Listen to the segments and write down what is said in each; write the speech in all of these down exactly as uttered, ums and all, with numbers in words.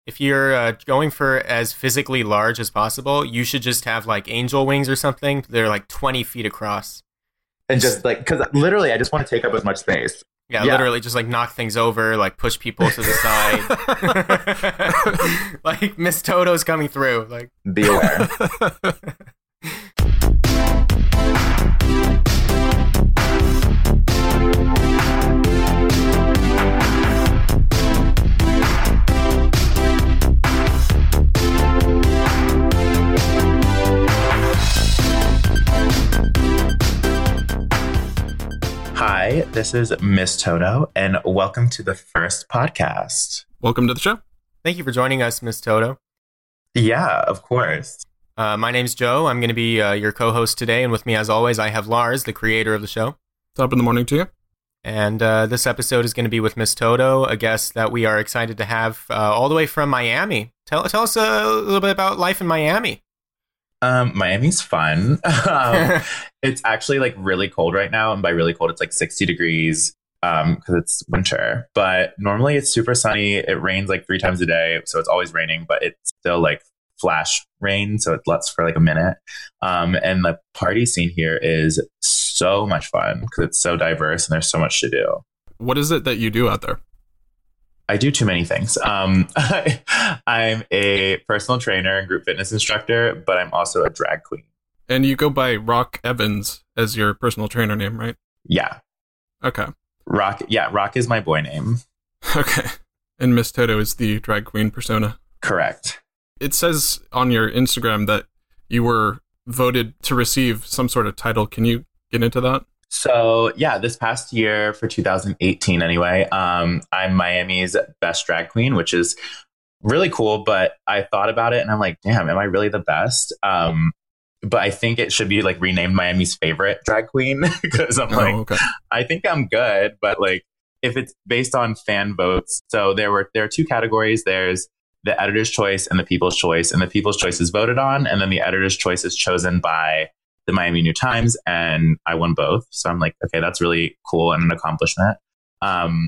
if you're uh, going for as physically large as possible, you should just have like angel wings or something. They're like twenty feet across. And just like, because literally I just want to take up as much space. Yeah, yeah, literally just like knock things over, like push people to the side. Like Miss Toto's coming through. Like, be aware. Hi, this is Miss Toto, and welcome to the first podcast. Welcome to the show. Thank you for joining us, Miss Toto. Yeah, of course. Uh, my name's Joe. I'm going to be uh, your co-host today, and with me, as always, I have Lars, the creator of the show. Top in the morning to you. And uh, this episode is going to be with Miss Toto, a guest that we are excited to have uh, all the way from Miami. Tell, tell us a little bit about life in Miami. Um, Miami's fun. um, it's actually like really cold right now. And by really cold, it's like sixty degrees um, because it's winter. But normally it's super sunny. It rains like three times a day. So it's always raining, but it's still like flash rain. So it lets for like a minute. Um, and the party scene here is so much fun because it's so diverse and there's so much to do. What is it that you do out there? I do too many things. Um, I, I'm a personal trainer and group fitness instructor, but I'm also a drag queen. And you go by Rock Evans as your personal trainer name, right? Yeah. Okay. Rock. Yeah. Rock is my boy name. Okay. And Miss Toto is the drag queen persona. Correct. It says on your Instagram that you were voted to receive some sort of title. Can you get into that? So yeah, this past year for two thousand eighteen anyway, um, I'm Miami's best drag queen, which is really cool. But I thought about it and I'm like, damn, am I really the best? Um, but I think it should be like renamed Miami's favorite drag queen because I'm oh, like, okay. I think I'm good. But like, if it's based on fan votes, so there were there are two categories. There's the editor's choice and the people's choice, and the people's choice is voted on, and then the editor's choice is chosen by the Miami New Times, and I won both. So I'm like, okay, that's really cool and an accomplishment. Um,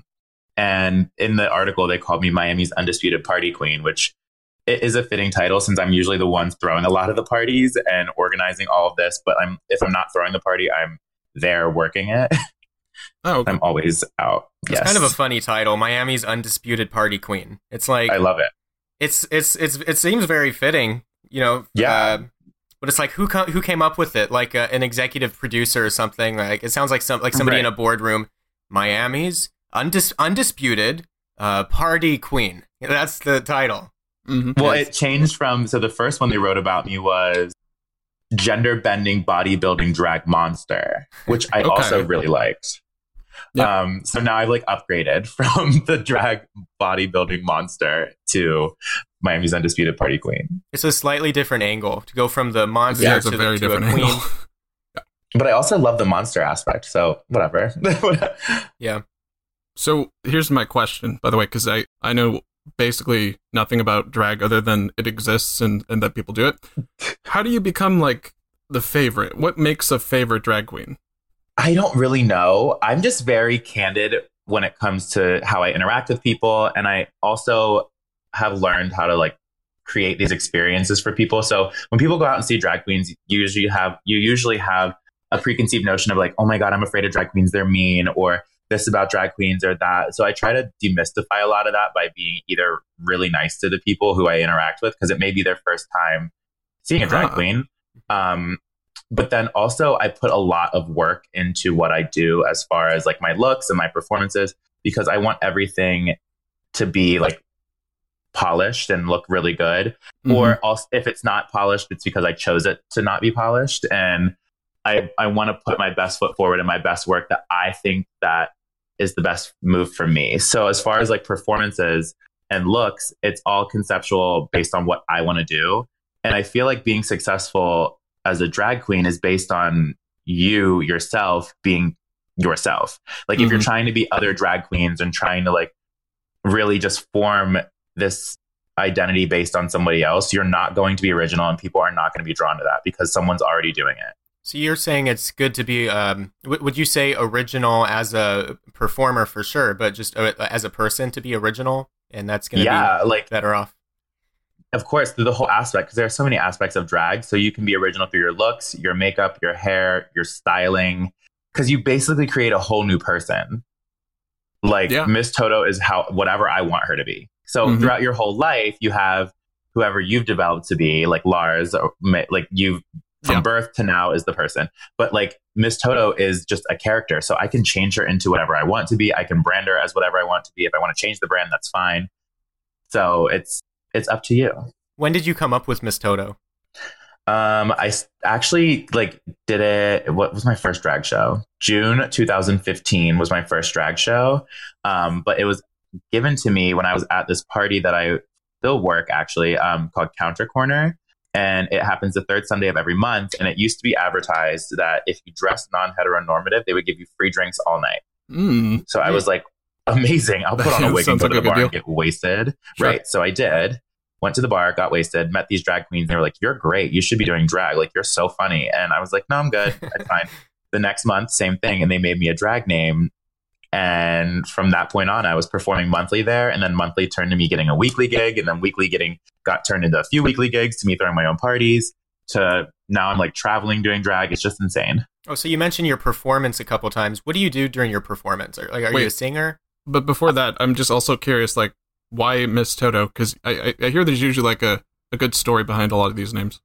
and in the article, they called me Miami's undisputed party queen, which it is a fitting title since I'm usually the one throwing a lot of the parties and organizing all of this. But I'm if I'm not throwing the party, I'm there working it. Oh, okay. I'm always out. It's yes. kind of a funny title, Miami's undisputed party queen. It's like I love it. It's it's it's it seems very fitting, you know. Yeah. Uh, But it's like who co- who came up with it? Like uh, an executive producer or something. Like it sounds like some like somebody right. in a boardroom. Miami's undis- undisputed uh, party queen. That's the title. Mm-hmm. Well, Yes. it changed from so the first one they wrote about me was gender bending bodybuilding drag monster, which I Okay. also really liked. Yeah. Um, so now I've like upgraded from the drag bodybuilding monster to Miami's undisputed party queen. It's a slightly different angle to go from the monster Yeah, it's to, a very the, to different a queen. angle. But I also love the monster aspect, so whatever. Yeah. So here's my question, by the way, because I, I know basically nothing about drag other than it exists and, and that people do it. How do you become like the favorite? What makes a favorite drag queen? I don't really know. I'm just very candid when it comes to how I interact with people. And I also have learned how to like create these experiences for people. So when people go out and see drag queens, you usually have, you usually have a preconceived notion of like, oh my God, I'm afraid of drag queens. They're mean, or this about drag queens or that. So I try to demystify a lot of that by being either really nice to the people who I interact with, because it may be their first time seeing a drag Ah. queen. Um, But then also I put a lot of work into what I do as far as like my looks and my performances, because I want everything to be like polished and look really good. Mm-hmm. Or also, if it's not polished, it's because I chose it to not be polished. And I, I want to put my best foot forward and my best work that I think that is the best move for me. So as far as like performances and looks, it's all conceptual based on what I want to do. And I feel like being successful as a drag queen is based on you yourself being yourself. Like Mm-hmm. if you're trying to be other drag queens and trying to like really just form this identity based on somebody else, you're not going to be original, and people are not going to be drawn to that because someone's already doing it. So you're saying it's good to be, um, w- would you say original as a performer for sure, but just uh, as a person to be original, and that's going to Yeah, be like better off? of course, through the whole aspect, because there are so many aspects of drag. So you can be original through your looks, your makeup, your hair, your styling, because you basically create a whole new person. Like yeah. Miss Toto is how whatever I want her to be. So mm-hmm. throughout your whole life, you have whoever you've developed to be, like Lars, or like you've from yeah. birth to now is the person. But like Miss Toto is just a character. So I can change her into whatever I want to be. I can brand her as whatever I want to be. If I want to change the brand, that's fine. So it's it's up to you. When did you come up with Miss Toto? Um, I s- actually like did it. What was my first drag show? June two thousand fifteen was my first drag show. Um, but it was given to me when I was at this party that I still work actually, um, called Counter Corner. And it happens the third Sunday of every month. And it used to be advertised that if you dress non-heteronormative, they would give you free drinks all night. Mm. So I was like, amazing. I'll put on a wig and go to the bar and get wasted. Sure. Right. So I did. Went to the bar, got wasted, met these drag queens. And they were like, you're great. You should be doing drag. Like, you're so funny. And I was like, no, I'm good. That's fine. The next month, same thing. And they made me a drag name. And from that point on, I was performing monthly there. And then monthly turned to me getting a weekly gig. And then weekly getting got turned into a few weekly gigs to me throwing my own parties. To now I'm like traveling doing drag. It's just insane. Oh, so you mentioned your performance a couple times. What do you do during your performance? Are, like, are Wait, you a singer? But before that, I'm just also curious, like, why Miss Toto? Because I, I, I hear there's usually like a, a good story behind a lot of these names.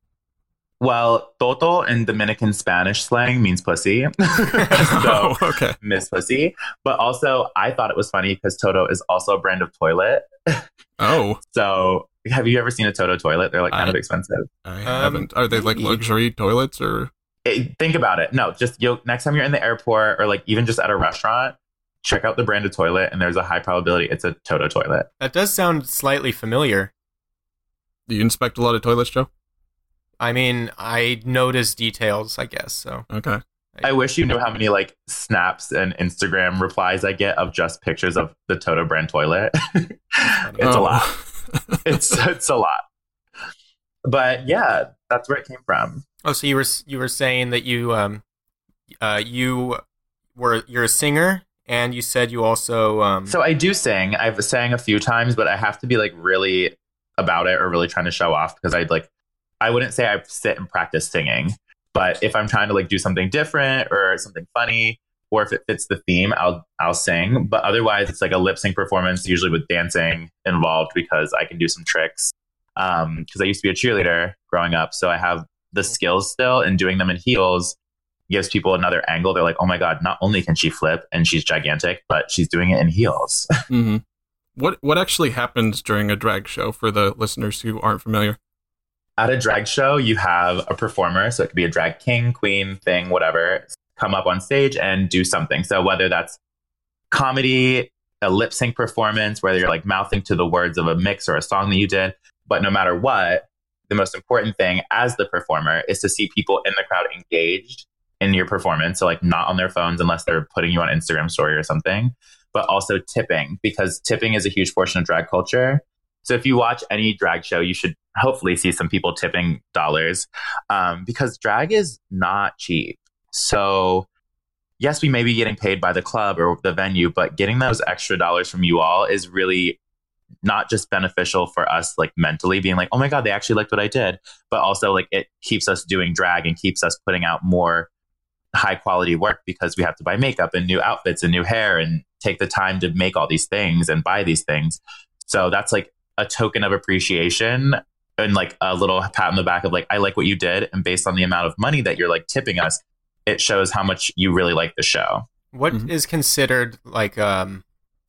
Well, Toto in Dominican Spanish slang means pussy. So, oh, okay. Miss Pussy. But also, I thought it was funny because Toto is also a brand of toilet. Oh. So, have you ever seen a Toto toilet? They're like kind I, of expensive. I haven't. Um, Are they like luxury toilets or? It, think about it. No, just you'll, next time you're in the airport or like even just at a restaurant, check out the brand of toilet and there's a high probability it's a Toto toilet. That does sound slightly familiar. Do you inspect a lot of toilets, Joe? I mean, I notice details, I guess, so. Okay. I wish you knew how many like snaps and Instagram replies I get of just pictures of the Toto brand toilet. It's oh. a lot. It's it's a lot. But yeah, that's where it came from. Oh, so you were you were saying that you um uh you were you're a singer and you said you also um So I do sing. I've sang a few times, but I have to be like really about it or really trying to show off because I'd like I wouldn't say I sit and practice singing, but if I'm trying to like do something different or something funny, or if it fits the theme, I'll I'll sing. But otherwise, it's like a lip sync performance, usually with dancing involved because I can do some tricks. Um, because I used to be a cheerleader growing up, so I have the skills still, and doing them in heels gives people another angle. They're like, oh my god, not only can she flip and she's gigantic, but she's doing it in heels. Mm-hmm. What what actually happens during a drag show for the listeners who aren't familiar? At a drag show, you have a performer, so it could be a drag king, queen, thing, whatever, come up on stage and do something. So whether that's comedy, a lip sync performance, whether you're like mouthing to the words of a mix or a song that you did, but no matter what, the most important thing as the performer is to see people in the crowd engaged in your performance. So like not on their phones unless they're putting you on Instagram story or something, but also tipping, because tipping is a huge portion of drag culture. So if you watch any drag show, you should hopefully see some people tipping dollars, um, because drag is not cheap. So yes, we may be getting paid by the club or the venue, but getting those extra dollars from you all is really not just beneficial for us, like mentally being like, oh my God, they actually liked what I did, but also like it keeps us doing drag and keeps us putting out more high quality work because we have to buy makeup and new outfits and new hair and take the time to make all these things and buy these things. So that's like a token of appreciation and like a little pat on the back of like, I like what you did. And based on the amount of money that you're like tipping us, it shows how much you really like the show. What mm-hmm. is considered like um,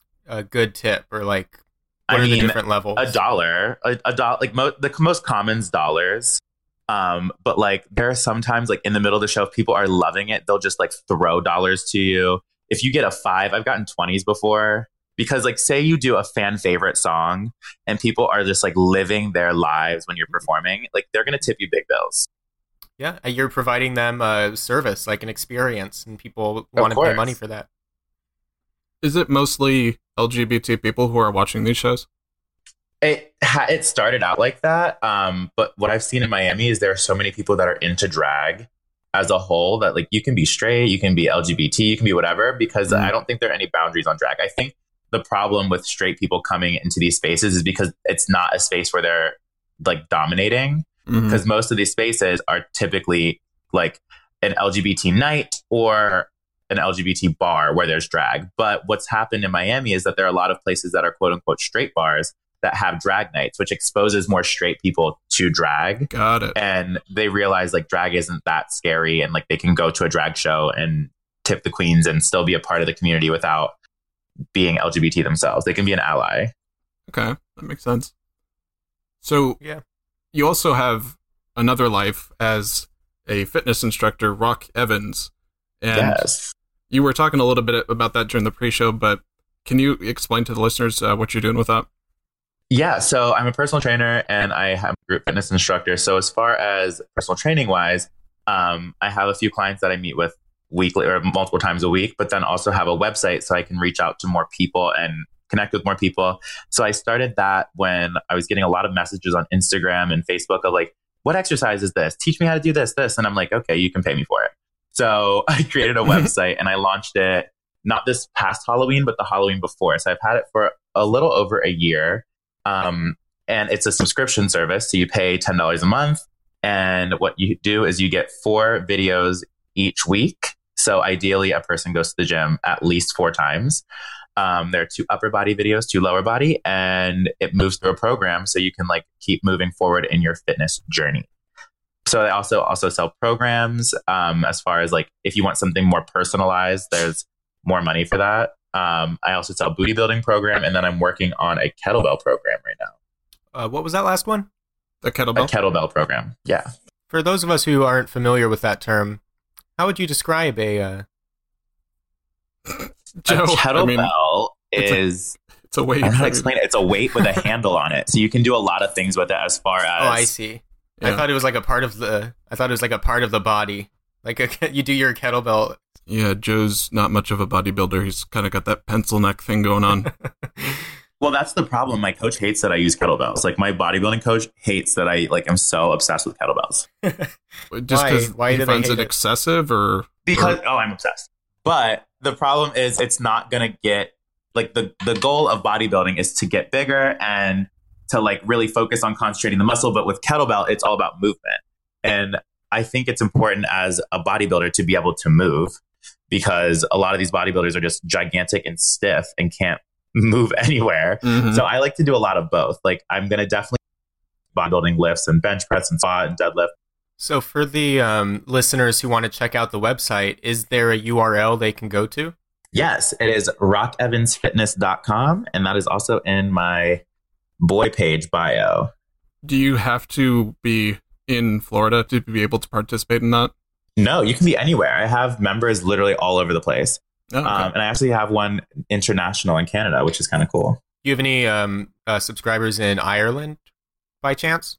a good tip, or like what I are mean, the different levels? A dollar, a, a dollar, like mo- the most common's dollars. Um, but like there are sometimes like in the middle of the show, if people are loving it, they'll just like throw dollars to you. If you get a five, I've gotten twenties before. Because like say you do a fan favorite song and people are just like living their lives when you're performing, like they're going to tip you big bills. Yeah, you're providing them a service, like an experience, and people want to pay money for that. Is it mostly L G B T people who are watching these shows? It it started out like that, um, but what I've seen in Miami is there are so many people that are into drag as a whole that like you can be straight, you can be L G B T, you can be whatever, because mm. I don't think there are any boundaries on drag. I think the problem with straight people coming into these spaces is because it's not a space where they're like dominating, because mm-hmm. most of these spaces are typically like an L G B T night or an L G B T bar where there's drag. But what's happened in Miami is that there are a lot of places that are quote unquote straight bars that have drag nights, which exposes more straight people to drag. Got it. And they realize like drag isn't that scary, and like they can go to a drag show and tip the queens and still be a part of the community without being L G B T themselves. They can be an ally. Okay, that makes sense. So yeah, you also have another life as a fitness instructor, Rock Evans. And yes. You were talking a little bit about that during the pre-show, but can you explain to the listeners uh, what you're doing with that? Yeah, so I'm a personal trainer and I am a group fitness instructor. So as far as personal training wise, um, I have a few clients that I meet with weekly or multiple times a week, but then also have a website so I can reach out to more people and connect with more people. So I started that when I was getting a lot of messages on Instagram and Facebook of like, what exercise is this? Teach me how to do this, this. And I'm like, okay, you can pay me for it. So I created a website and I launched it not this past Halloween, but the Halloween before. So I've had it for a little over a year. Um, and it's a subscription service. So you pay ten dollars a month. And what you do is you get four videos each week. So ideally, a person goes to the gym at least four times. Um, there are two upper body videos, two lower body, and it moves through a program so you can like keep moving forward in your fitness journey. So I also also sell programs. Um, as far as like if you want something more personalized, there's more money for that. Um, I also sell booty building program, and then I'm working on a kettlebell program right now. Uh, what was that last one? The kettlebell? A kettlebell program, yeah. For those of us who aren't familiar with that term, how would you describe a... Uh... Joe, a kettlebell I mean, It's is... a, it's a weight. I don't know how to explain it. It's a weight with a handle on it. So you can do a lot of things with it as far as... Oh, I see. Yeah. I thought it was like a part of the... I thought it was like a part of the body. Like a, you do your kettlebell... Yeah, Joe's not much of a bodybuilder. He's kind of got that pencil neck thing going on. Well, that's the problem. My coach hates that I use kettlebells. Like my bodybuilding coach hates that I like. I'm so obsessed with kettlebells. Just because he do finds it, it excessive, or because or? oh, I'm obsessed. But the problem is, it's not gonna get like the the goal of bodybuilding is to get bigger and to like really focus on concentrating the muscle. But with kettlebell, it's all about movement, and I think it's important as a bodybuilder to be able to move. Because a lot of these bodybuilders are just gigantic and stiff and can't move anywhere. Mm-hmm. So I like to do a lot of both. Like I'm going to definitely bodybuilding lifts and bench press and squat and deadlift. So for the um, listeners who want to check out the website, is there a U R L they can go to? Yes, it is rock evans fitness dot com. And that is also in my boy page bio. Do you have to be in Florida to be able to participate in that? No, you can be anywhere. I have members literally all over the place. Oh, okay. um, and I actually have one international in Canada, which is kind of cool. Do you have any um, uh, subscribers in Ireland by chance?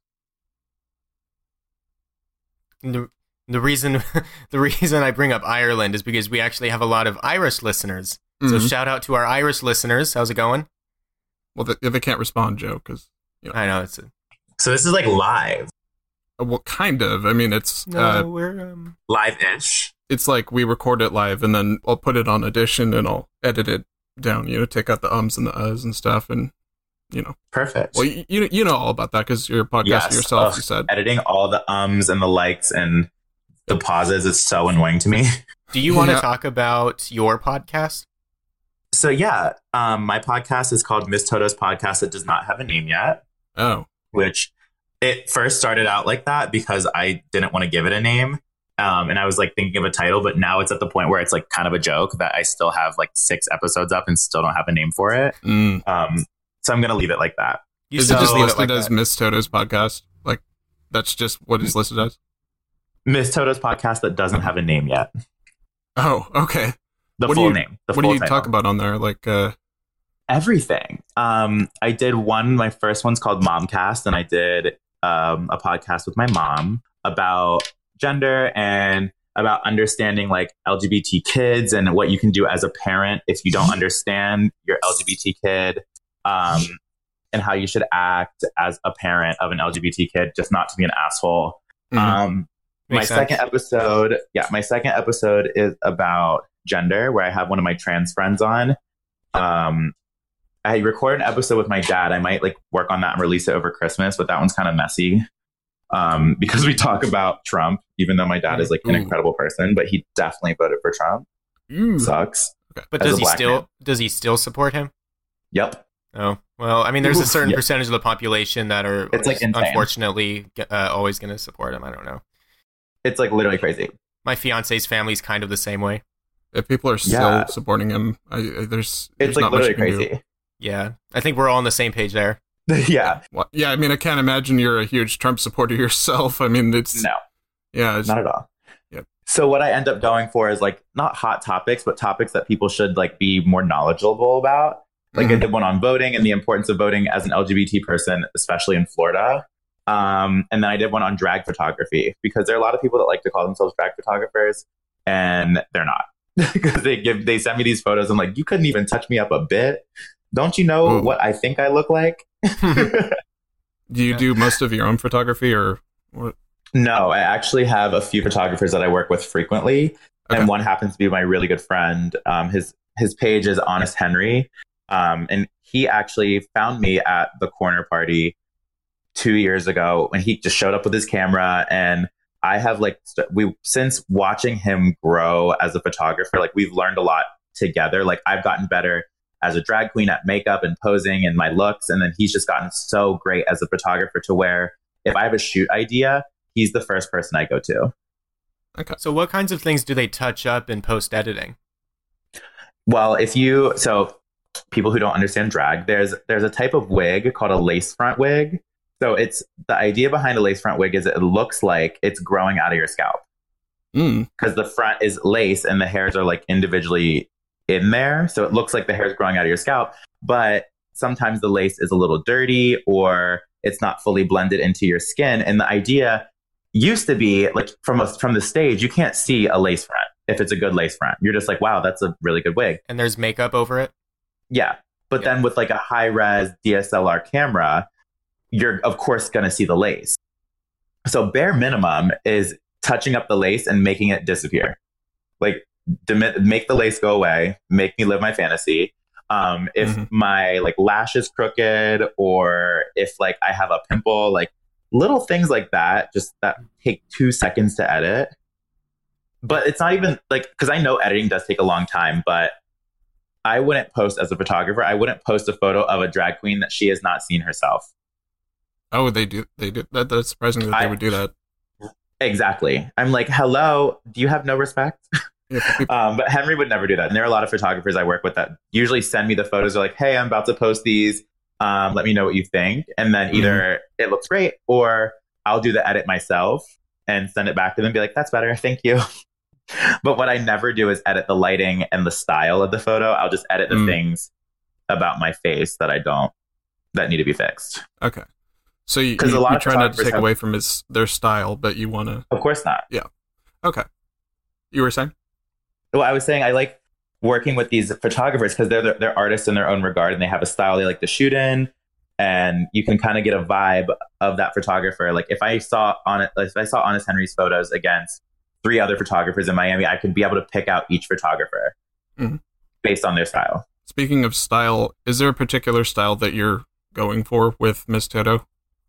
The, the reason the reason I bring up Ireland is because we actually have a lot of Irish listeners. Mm-hmm. So shout out to our Irish listeners. How's it going? Well, they, they can't respond, Joe, because you know. I know it's. A, so this is like live. Well, kind of. I mean, it's no, uh, we're um... live-ish. It's like we record it live, and then I'll put it on Audition, and I'll edit it down. You know, take out the ums and the uhs and stuff, and you know, perfect. Well, you you, you know all about that because you're a podcaster yes. yourself. Ugh, you said editing all the ums and the likes and the pauses is so annoying to me. Do you want to yeah. talk about your podcast? So yeah, um, my podcast is called Miss Toto's Podcast. It does not have a name yet. Oh, which. It first started out like that because I didn't want to give it a name. Um, and I was like thinking of a title, but now it's at the point where it's like kind of a joke that I still have like six episodes up and still don't have a name for it. Mm. Um, so I'm going to leave it like that. You Is it just listed it like as that. Miss Toto's Podcast? Like that's just what it's listed as? Miss Toto's Podcast that doesn't have a name yet. Oh, okay. The what full do you, name. The what full do you title. talk about on there? Like, uh, everything. Um, I did one, my first one's called Momcast, and I did um, a podcast with my mom about gender and about understanding like L G B T kids and what you can do as a parent if you don't understand your L G B T kid, um, and how you should act as a parent of an L G B T kid, just not to be an asshole. Mm-hmm. Um, my sense. second episode, yeah, my second episode is about gender, where I have one of my trans friends on. Um, I recorded an episode with my dad. I might like work on that and release it over Christmas, but that one's kind of messy. Um, because we talk about Trump, even though my dad is like an Ooh. incredible person, but he definitely voted for Trump. Ooh. Sucks. Okay. But does he still man. does he still support him? Yep. Oh, well, I mean, there's Ooh, a certain yeah. percentage of the population that are it's like unfortunately uh, always going to support him. I don't know. It's like literally crazy. My fiance's family's kind of the same way. If people are still yeah. supporting him, I, I, there's, there's it's like not literally much you can crazy. do. Yeah, I think we're all on the same page there. yeah. Well, yeah, I mean, I can't imagine you're a huge Trump supporter yourself. I mean, it's... No. Yeah. It's, not at all. Yep. So what I end up going for is like, not hot topics, but topics that people should like be more knowledgeable about. Like mm-hmm. I did one on voting and the importance of voting as an L G B T person, especially in Florida. Um, and then I did one on drag photography because there are a lot of people that like to call themselves drag photographers and they're not. Because they give they send me these photos. I'm like, you couldn't even touch me up a bit. Don't you know Ooh. what I think I look like? Do you do most of your own photography or what? No, I actually have a few photographers that I work with frequently. Okay. And one happens to be my really good friend. Um, his his page is Honest Henry. Um, and he actually found me at the corner party two years ago when he just showed up with his camera. And I have like, st- we, since watching him grow as a photographer, like we've learned a lot together. Like I've gotten better as a drag queen at makeup and posing and my looks. And then he's just gotten so great as a photographer to where if I have a shoot idea, he's the first person I go to. Okay. So what kinds of things do they touch up in post editing? Well, if you, so people who don't understand drag, there's there's a type of wig called a lace front wig. So it's the idea behind a lace front wig is it looks like it's growing out of your scalp because mm. the front is lace and the hairs are like individually in there. So it looks like the hair is growing out of your scalp, but sometimes the lace is a little dirty or it's not fully blended into your skin. And the idea used to be like from a, from the stage, you can't see a lace front if it's a good lace front. You're just like, wow, that's a really good wig. And there's makeup over it? Yeah. But yeah. then with like a high res D S L R camera, you're of course going to see the lace. So bare minimum is touching up the lace and making it disappear. Like dem- make the lace go away, make me live my fantasy. Um, if mm-hmm. my like lash is crooked or if like I have a pimple, like little things like that, just that take two seconds to edit. But it's not even like, because I know editing does take a long time, but I wouldn't post as a photographer. I wouldn't post a photo of a drag queen that she has not seen herself. Oh, they do. They do that. That's surprising that they I, would do that. Exactly. I'm like, hello, do you have no respect? um, but Henry would never do that. And there are a lot of photographers I work with that usually send me the photos. They're like, hey, I'm about to post these. Um, let me know what you think. And then either mm-hmm. it looks great or I'll do the edit myself and send it back to them and be like, that's better. Thank you. But what I never do is edit the lighting and the style of the photo. I'll just edit the mm. things about my face that I don't, that need to be fixed. Okay. So you, you, you try not to take have, away from his their style, but you want to... Of course not. Yeah. Okay. You were saying? Well, I was saying I like working with these photographers because they're, they're artists in their own regard and they have a style they like to shoot in. And you can kind of get a vibe of that photographer. Like if I saw on it, if I saw Honest Henry's photos against three other photographers in Miami, I could be able to pick out each photographer mm-hmm. based on their style. Speaking of style, is there a particular style that you're going for with Miss Toto?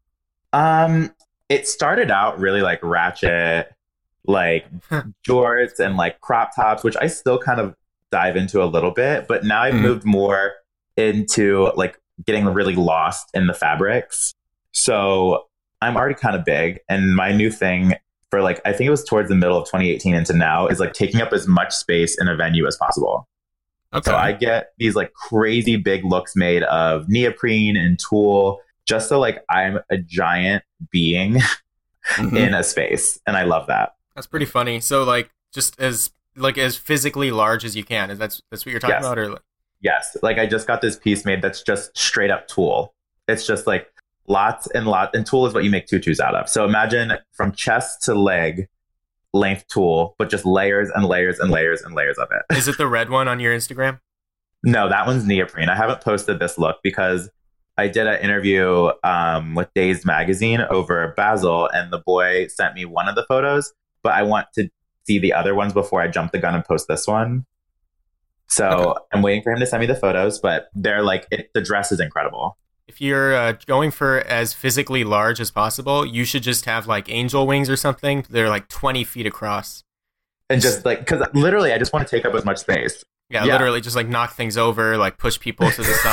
Um, it started out really like ratchet, like jorts and like crop tops, which I still kind of dive into a little bit, but now I've mm-hmm. moved more into like getting really lost in the fabrics. So I'm already kind of big, and my new thing for like, I think it was towards the middle of twenty eighteen into now is like taking up as much space in a venue as possible. Okay. So I get these like crazy big looks made of neoprene and tulle just so like I'm a giant being mm-hmm. in a space. And I love that. That's pretty funny. So like just as like as physically large as you can. Is that's that's what you're talking yes. about? Or like... Yes. Like I just got this piece made that's just straight up tulle. It's just like lots and lots, and tulle is what you make tutus out of. So imagine from chest to leg length tulle, but just layers and layers and layers and layers of it. Is it the red one on your Instagram? No, that one's neoprene. I haven't posted this look because I did an interview um, with Dazed Magazine over Basil, and the boy sent me one of the photos, but I want to see the other ones before I jump the gun and post this one. So Okay. I'm waiting for him to send me the photos, but they're like, it, the dress is incredible. If you're uh, going for as physically large as possible, you should just have like angel wings or something. They're like twenty feet across. And just like, because literally, I just want to take up as much space. Yeah, Yeah. literally just like knock things over, like push people to the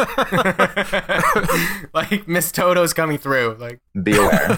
side. Like Miss Toto's coming through. Like, Be aware.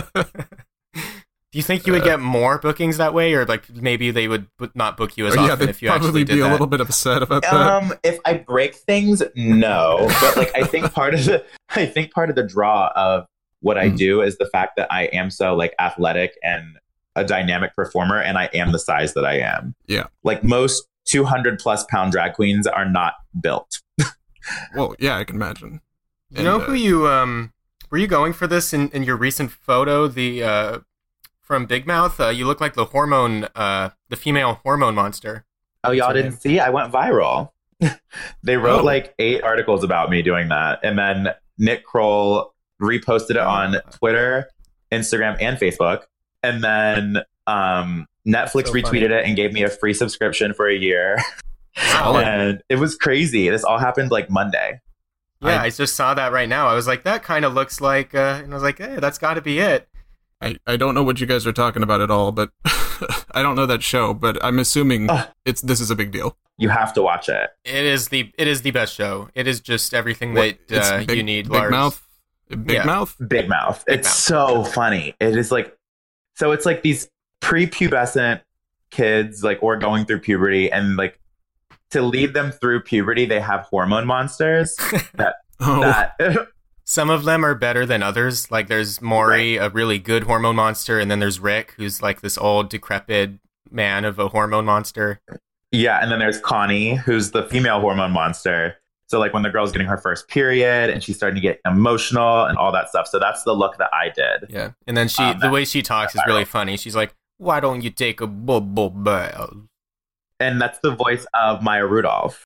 do you think you would get more bookings that way, or like maybe they would b- not book you as Or, yeah, often they'd if you actually probably did be that? a little bit upset about that. Um, if I break things, no. But like, I think part of the, I think part of the draw of what I Mm. do is the fact that I am so like athletic and a dynamic performer, and I am the size that I am. Yeah. Like most two hundred plus pound drag queens are not built. Well, yeah, I can imagine. You know And, who uh, you um were you going for this in, in your recent photo, the uh from Big Mouth? Uh, you look like the hormone uh the female hormone monster. Oh, y'all her didn't name? see? I went viral. They wrote Oh. like eight articles about me doing that. And then Nick Kroll reposted it on Twitter, Instagram, and Facebook. And then um, Netflix So retweeted funny. it and gave me a free subscription for a year. Wow. And it was crazy. This all happened like Monday. Yeah, I- I, just saw that right now. I was like, that kind of looks like, uh, and I was like, hey, that's got to be it. I, I don't know what you guys are talking about at all, but I don't know that show, but I'm assuming Ugh. it's this is a big deal. You have to watch it. It is the it is the best show. It is just everything What- that it's uh, big, you need. Big Lars. Mouth? Big Yeah. Mouth? Big Mouth. Big it's Mouth. so funny. It is like, so it's like these prepubescent kids, like, or going through puberty, and like to lead them through puberty, they have hormone monsters Oh, that Some of them are better than others. Like there's Maury, a really good hormone monster, and then there's Rick, who's like this old, decrepit man of a hormone monster. yeah, and then there's Connie, who's the female hormone monster. So like when the girl's getting her first period and she's starting to get emotional and all that stuff. So that's the look that I did. Yeah, and then she, Um, the way she talks is really funny. She's like, "Why don't you take a bubble bath?" And that's the voice of Maya Rudolph,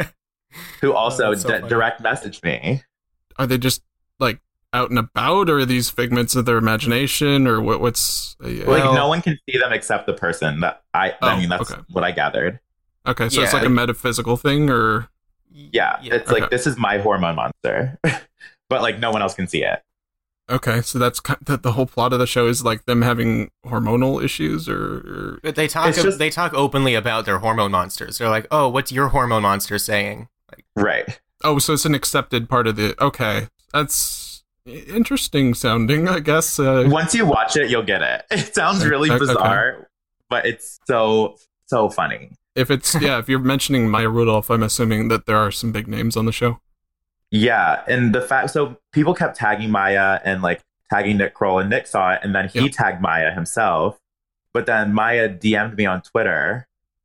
who also Oh, that's so d- funny. direct messaged me. are they just like out and about, or are these figments of their imagination, or what? What's uh, Like Well- no one can see them except the person that I. I Oh, mean, that's okay. what I gathered. okay? So it's Yeah. like a metaphysical thing, or Yeah, it's Okay. like this is my hormone monster, but like no one else can see it. okay? So that's kind the, the whole plot of the show is like them having hormonal issues, or, or But they talk. It's just- they talk openly about their hormone monsters. They're like, "Oh, what's your hormone monster saying?" Like, Right. oh, so it's an accepted part of the. Okay, that's interesting sounding, I guess. Uh, Once you watch it, you'll get it. It sounds really Okay. bizarre, but it's so so funny. if it's yeah, if you're mentioning Maya Rudolph, I'm assuming that there are some big names on the show. Yeah, and the fact so people kept tagging Maya and like tagging Nick Kroll, and Nick saw it, and then he Yep. tagged Maya himself. But then Maya D M'd me on Twitter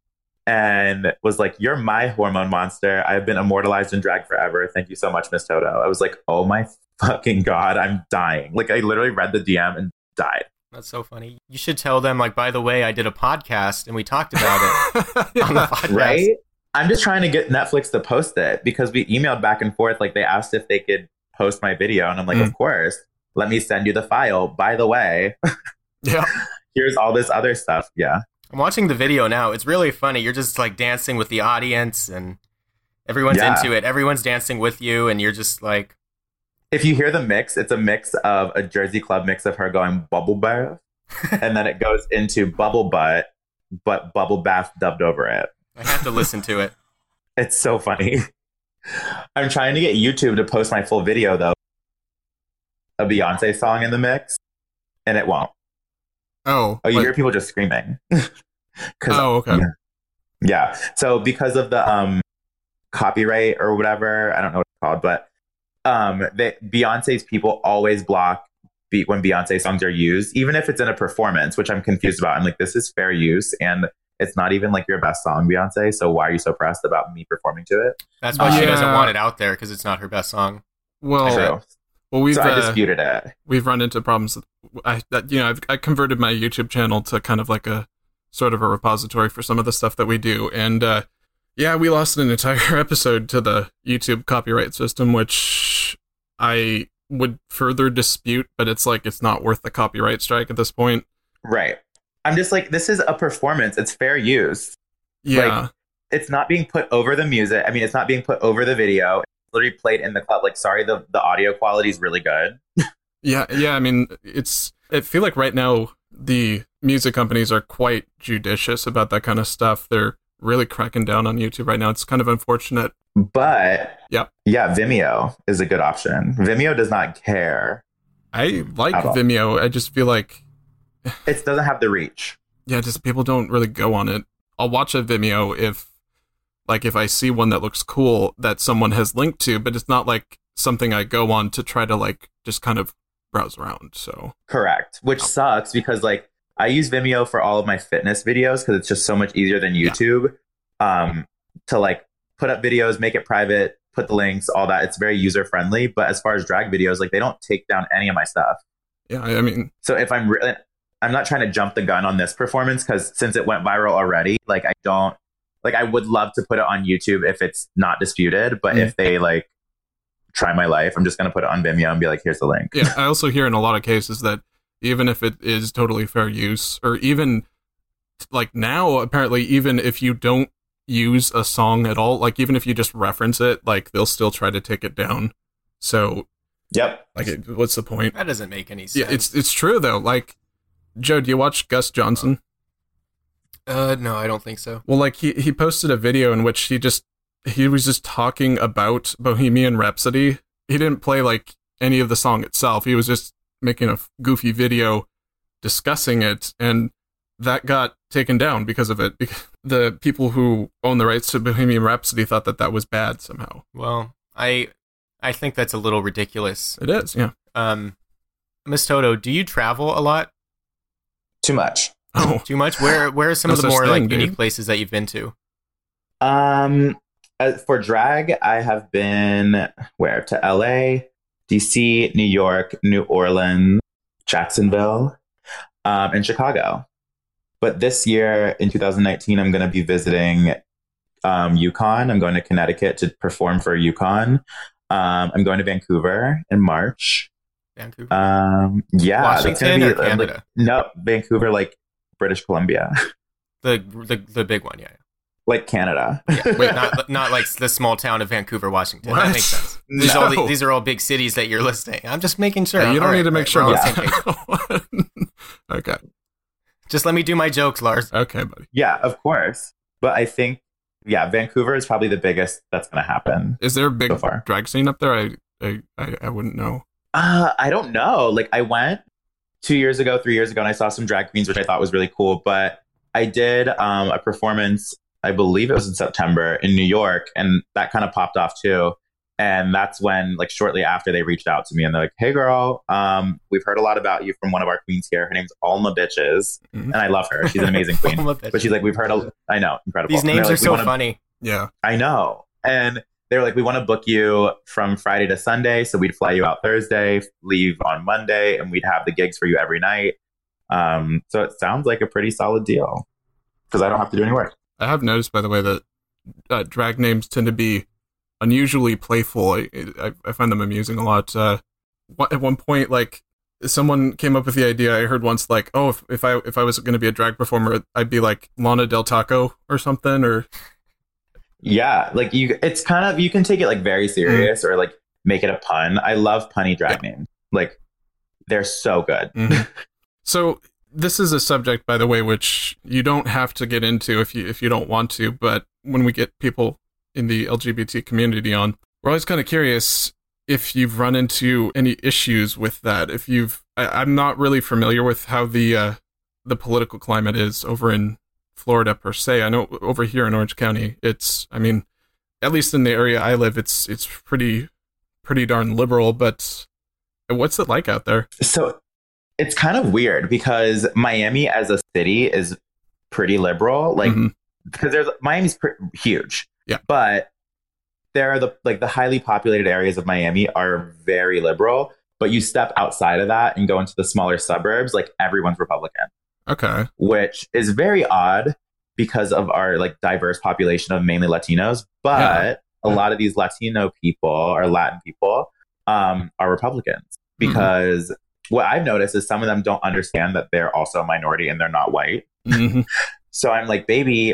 and was like, "You're my hormone monster. I've been immortalized in drag forever. Thank you so much, Miss Toto." I was like, "Oh my fucking god, I'm dying!" Like I literally read the D M and died. that's so funny. You should tell them, like, by the way, I did a podcast and we talked about it on the Yeah. podcast. Right? I'm just trying to get Netflix to post it because we emailed back and forth. Like they asked if they could post my video, and I'm like, Mm. "Of course. Let me send you the file. By the way, Yeah. here's all this other stuff." Yeah. I'm watching the video now. It's really funny. You're just like dancing with the audience, and everyone's Yeah. into it. Everyone's dancing with you, and you're just like, If you hear the mix, it's a mix of a Jersey Club mix of her going bubble bath, and then it goes into bubble butt, but bubble bath dubbed over it. I have to listen to it. It's so funny. I'm trying to get YouTube to post my full video though, a Beyonce song in the mix, and it won't. Oh. Oh, you like- hear people just screaming. 'Cause- oh. Okay. Yeah. Yeah. So because of the um copyright or whatever, I don't know what it's called, but um they, Beyonce's people always block be, when Beyonce songs are used, even if it's in a performance, which I'm confused about. I'm like, this is fair use, and it's not even like your best song, Beyonce. So why are you so pressed about me performing to it? That's why she Yeah. doesn't want it out there, because it's not her best song. Well, True. well, we've So I uh, disputed it. we've run into problems. I that, you know I've I converted my YouTube channel to kind of like a sort of a repository for some of the stuff that we do, and uh, yeah, we lost an entire episode to the YouTube copyright system, which I would further dispute, but it's like it's not worth the copyright strike at this point. Right. I'm just like, this is a performance. It's fair use. Yeah, it's not being put over the music. I mean, it's not being put over the video. It's literally played in the club. Like, sorry, the, the audio quality is really good. Yeah, yeah. I mean, it's. I feel like right now the music companies are quite judicious about that kind of stuff. They're really cracking down on YouTube right now. It's kind of unfortunate. But yeah, yeah, Vimeo is a good option. Vimeo does not care. I like Vimeo. I just feel like it doesn't have the reach. Yeah, just people don't really go on it. I'll watch a Vimeo if, like, if I see one that looks cool that someone has linked to, but it's not like something I go on to try to like just kind of browse around. So correct, which oh. sucks because like I use Vimeo for all of my fitness videos because it's just so much easier than YouTube yeah. um, to like put up videos, make it private, put the links, all that. It's very user friendly. But as far as drag videos, like they don't take down any of my stuff. Yeah, I mean, so if I'm really, I'm not trying to jump the gun on this performance because since it went viral already, like I don't like I would love to put it on YouTube if it's not disputed, but mm. if they like try my life, I'm just going to put it on Vimeo and be like, here's the link. Yeah, I also hear in a lot of cases that even if it is totally fair use, or even like now, apparently, even if you don't use a song at all, like even if you just reference it, like they'll still try to take it down. So, yep. Like, it, what's the point? That doesn't make any sense. Yeah, it's it's true though. Like, Joe, do you watch Gus Johnson? Uh, no, I don't think so. Well, like he he posted a video in which he just he was just talking about Bohemian Rhapsody. He didn't play like any of the song itself. He was just making a goofy video discussing it, and that got taken down because of it. Because the people who own the rights to Bohemian Rhapsody thought that that was bad somehow. Well, I I think that's a little ridiculous. It is, yeah. Um, Miss Toto, do you travel a lot? Too much. Oh, too much. Where Where are some no of the more thing, like dude. unique places that you've been to? Um, for drag, I have been where to L A, D C, New York, New Orleans, Jacksonville, um, and Chicago. But this year in two thousand nineteen, I'm going to be visiting um, Yukon. I'm going to Connecticut to perform for Yukon. Um, I'm going to Vancouver in March. Vancouver. Um, yeah, Washington be, or Canada? Like, no, Vancouver, like British Columbia. the the the big one, yeah. Like Canada. Yeah, wait, not not like the small town of Vancouver, Washington. What? That makes sense. These, No. all the, these are all big cities that you're listing. I'm just making sure. Yeah, you don't All need right, to make right, sure. we're about on the same page. that. Okay. Just let me do my jokes, Lars. Okay, buddy. Yeah, of course. But I think, yeah, Vancouver is probably the biggest that's going to happen. Is there a big So far. drag scene up there? I, I I I wouldn't know. Uh, I don't know. Like, I went two years ago, three years ago, and I saw some drag queens, which I thought was really cool. But I did um, a performance, I believe it was in September in New York, and that kind of popped off too. And that's when, like, shortly after, they reached out to me and they're like, hey, girl, um, we've heard a lot about you from one of our queens here. Her name's Alma Bitches. Mm-hmm. And I love her. She's an amazing queen. Alma But she's like, we've heard a, I know, incredible. These And they're names like, are "We so wanna-" funny. Yeah. I know. And they were like, we want to book you from Friday to Sunday. So we'd fly you out Thursday, leave on Monday, and we'd have the gigs for you every night. Um, so it sounds like a pretty solid deal because I don't have to do any work. I have noticed, by the way, that uh, drag names tend to be unusually playful. I, I, I find them amusing a lot. Uh, one- at one point, like someone came up with the idea. I heard once, like, oh, if, if I if I was going to be a drag performer, I'd be like Lana Del Taco or something. Or Yeah, like you, it's kind of, you can take it like very serious mm. or like make it a pun. I love punny drag yeah. names. Like they're so good. Mm-hmm. So this is a subject, by the way, which you don't have to get into if you if you don't want to. But when we get people in the L G B T community on, we're always kind of curious if you've run into any issues with that. If you've, I, I'm not really familiar with how the uh, the political climate is over in Florida per se. I know over here in Orange County, it's, I mean, at least in the area I live, it's it's pretty pretty darn liberal. But what's it like out there? So it's kind of weird because Miami as a city is pretty liberal, like mm-hmm. because there's Miami's pretty huge, yeah, but there are the like the highly populated areas of Miami are very liberal. But you step outside of that and go into the smaller suburbs, like everyone's Republican. Okay. Which is very odd because of our like diverse population of mainly Latinos. But yeah. a lot of these Latino people or Latin people um, are Republicans because mm-hmm. what I've noticed is some of them don't understand that they're also a minority and they're not white. Mm-hmm. So I'm like, baby,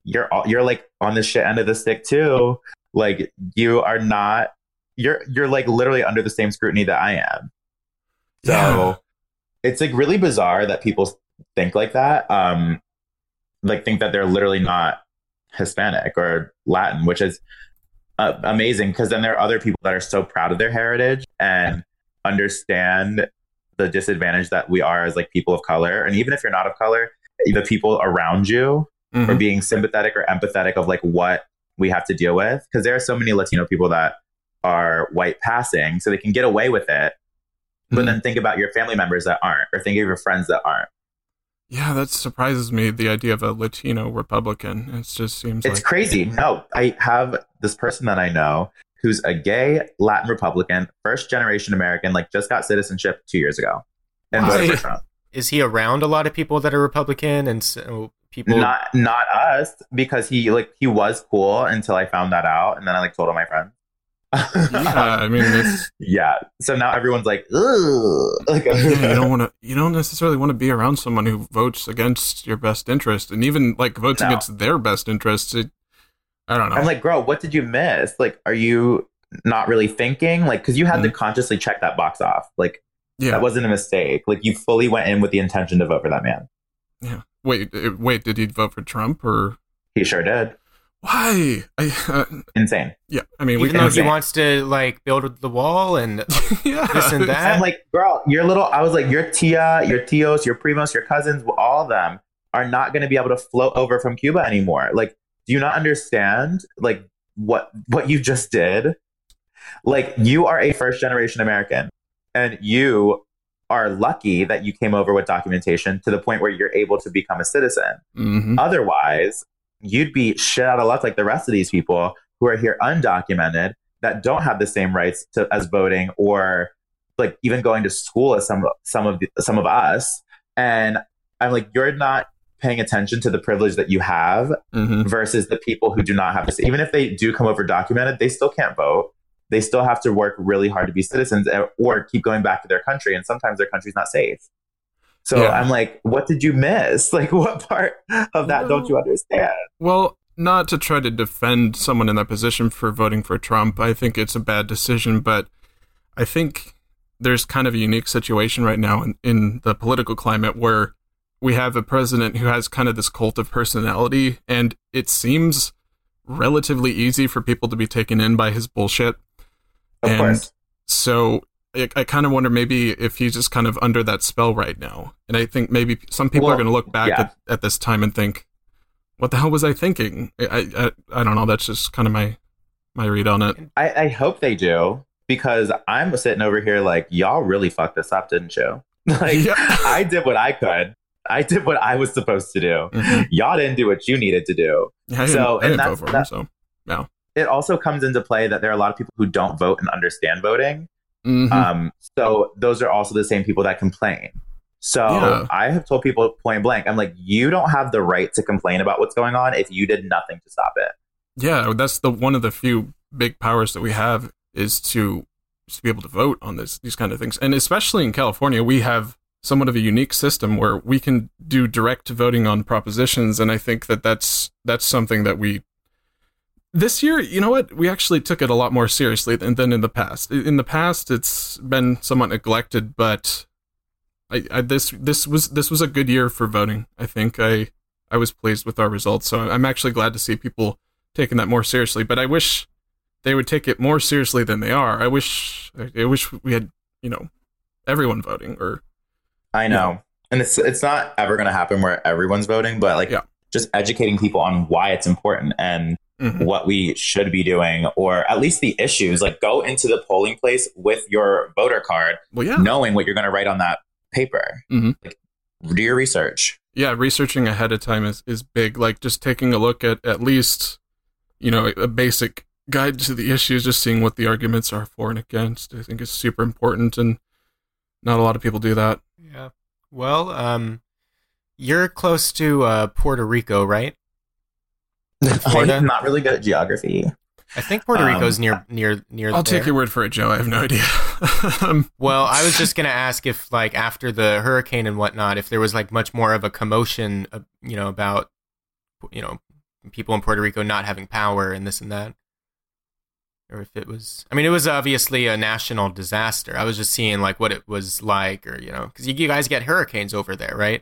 you're all, you're like on the shit end of the stick too. Like you are not, you're you're like literally under the same scrutiny that I am. So yeah. It's like really bizarre that people think like that. Um, like think that they're literally not Hispanic or Latin, which is uh, amazing, because then there are other people that are so proud of their heritage and understand the disadvantage that we are as like people of color. And even if you're not of color, the people around you mm-hmm. are being sympathetic or empathetic of like what we have to deal with. Because there are so many Latino people that are white passing, so they can get away with it. But mm-hmm. then think about your family members that aren't, or think of your friends that aren't. Yeah, that surprises me, the idea of a Latino Republican. It just seems it's like... crazy. No, I have this person that I know who's a gay Latin Republican, first generation American, like just got citizenship two years ago. And voted for Trump. Is he around a lot of people that are Republican and so people? Not not us, because he like he was cool until I found that out, and then I like told all my friends. Yeah, I mean, it's... yeah. So now everyone's like, ugh. Like, yeah, you don't want to. You don't necessarily want to be around someone who votes against your best interest, and even like votes no. against their best interests. It, I don't know. I'm like, girl, what did you miss? Like, are you not really thinking? Like, because you had mm-hmm. to consciously check that box off. Like, yeah. that wasn't a mistake. Like, you fully went in with the intention to vote for that man. Yeah. Wait, wait. Did he vote for Trump or? He sure did. Why? I, uh, insane. Yeah, I mean, even we though insane. he wants to like build the wall and yeah. this and that. I'm like, girl, your little. I was like, your tia, your tios, your primos, your cousins, all of them are not going to be able to float over from Cuba anymore. Like, do you not understand? Like, what what you just did? Like, you are a first generation American, and you are lucky that you came over with documentation to the point where you're able to become a citizen. Mm-hmm. Otherwise, you'd be shit out of luck like the rest of these people who are here undocumented that don't have the same rights to, as voting, or like even going to school as some some of the, some of us. And I'm like, you're not paying attention to the privilege that you have mm-hmm. versus the people who do not have this. Even if they do come over documented, they still can't vote. They still have to work really hard to be citizens, or keep going back to their country. And sometimes their country's not safe. So yeah. I'm like, what did you miss? Like, what part of that well, don't you understand? Well, not to try to defend someone in that position for voting for Trump. I think it's a bad decision, but I think there's kind of a unique situation right now in, in the political climate where we have a president who has kind of this cult of personality, and it seems relatively easy for people to be taken in by his bullshit. Of and course. So I, I kind of wonder maybe if he's just kind of under that spell right now. And I think maybe some people well, are going to look back yeah. at, at this time and think, what the hell was I thinking? I, I I don't know. That's just kind of my my read on it. I, I hope they do, because I'm sitting over here like, y'all really fucked this up, didn't you? Like, yeah. I did what I could. I did what I was supposed to do. Mm-hmm. Y'all didn't do what you needed to do. Yeah, I so, didn't, I and didn't vote for him, so, yeah. It also comes into play that there are a lot of people who don't vote and understand voting. Mm-hmm. Um, so those are also the same people that complain. So yeah. I have told people point blank, I'm like, you don't have the right to complain about what's going on if you did nothing to stop it. Yeah, that's the one of the few big powers that we have is to, is to be able to vote on this these kind of things. And especially in California, we have somewhat of a unique system where we can do direct voting on propositions. And I think that that's, that's something that we, this year, you know what, we actually took it a lot more seriously than, than in the past. In the past, it's been somewhat neglected, but I, I this this was this was a good year for voting. I think I I was pleased with our results. So I'm actually glad to see people taking that more seriously. But I wish they would take it more seriously than they are. I wish I wish we had, you know, everyone voting. Or I know, you know. And it's it's not ever going to happen where everyone's voting, but like yeah. just educating people on why it's important and mm-hmm. what we should be doing, or at least the issues. Like, go into the polling place with your voter card, well, yeah. knowing what you're going to write on that paper. Mm-hmm. Like, do your research. Yeah, researching ahead of time is, is big. Like, just taking a look at at least, you know, a basic guide to the issues, just seeing what the arguments are for and against, I think is super important, and not a lot of people do that. Yeah. Well, um, you're close to uh, Puerto Rico, right? I'm not really good at geography. I think Puerto Rico's um, near near near. I'll there. take your word for it, Joe. I have no idea. um, well, I was just gonna ask if, like, after the hurricane and whatnot, if there was like much more of a commotion, uh, you know, about, you know, people in Puerto Rico not having power and this and that. Or if it was, I mean, it was obviously a national disaster. I was just seeing like what it was like, or, you know, because you guys get hurricanes over there, right?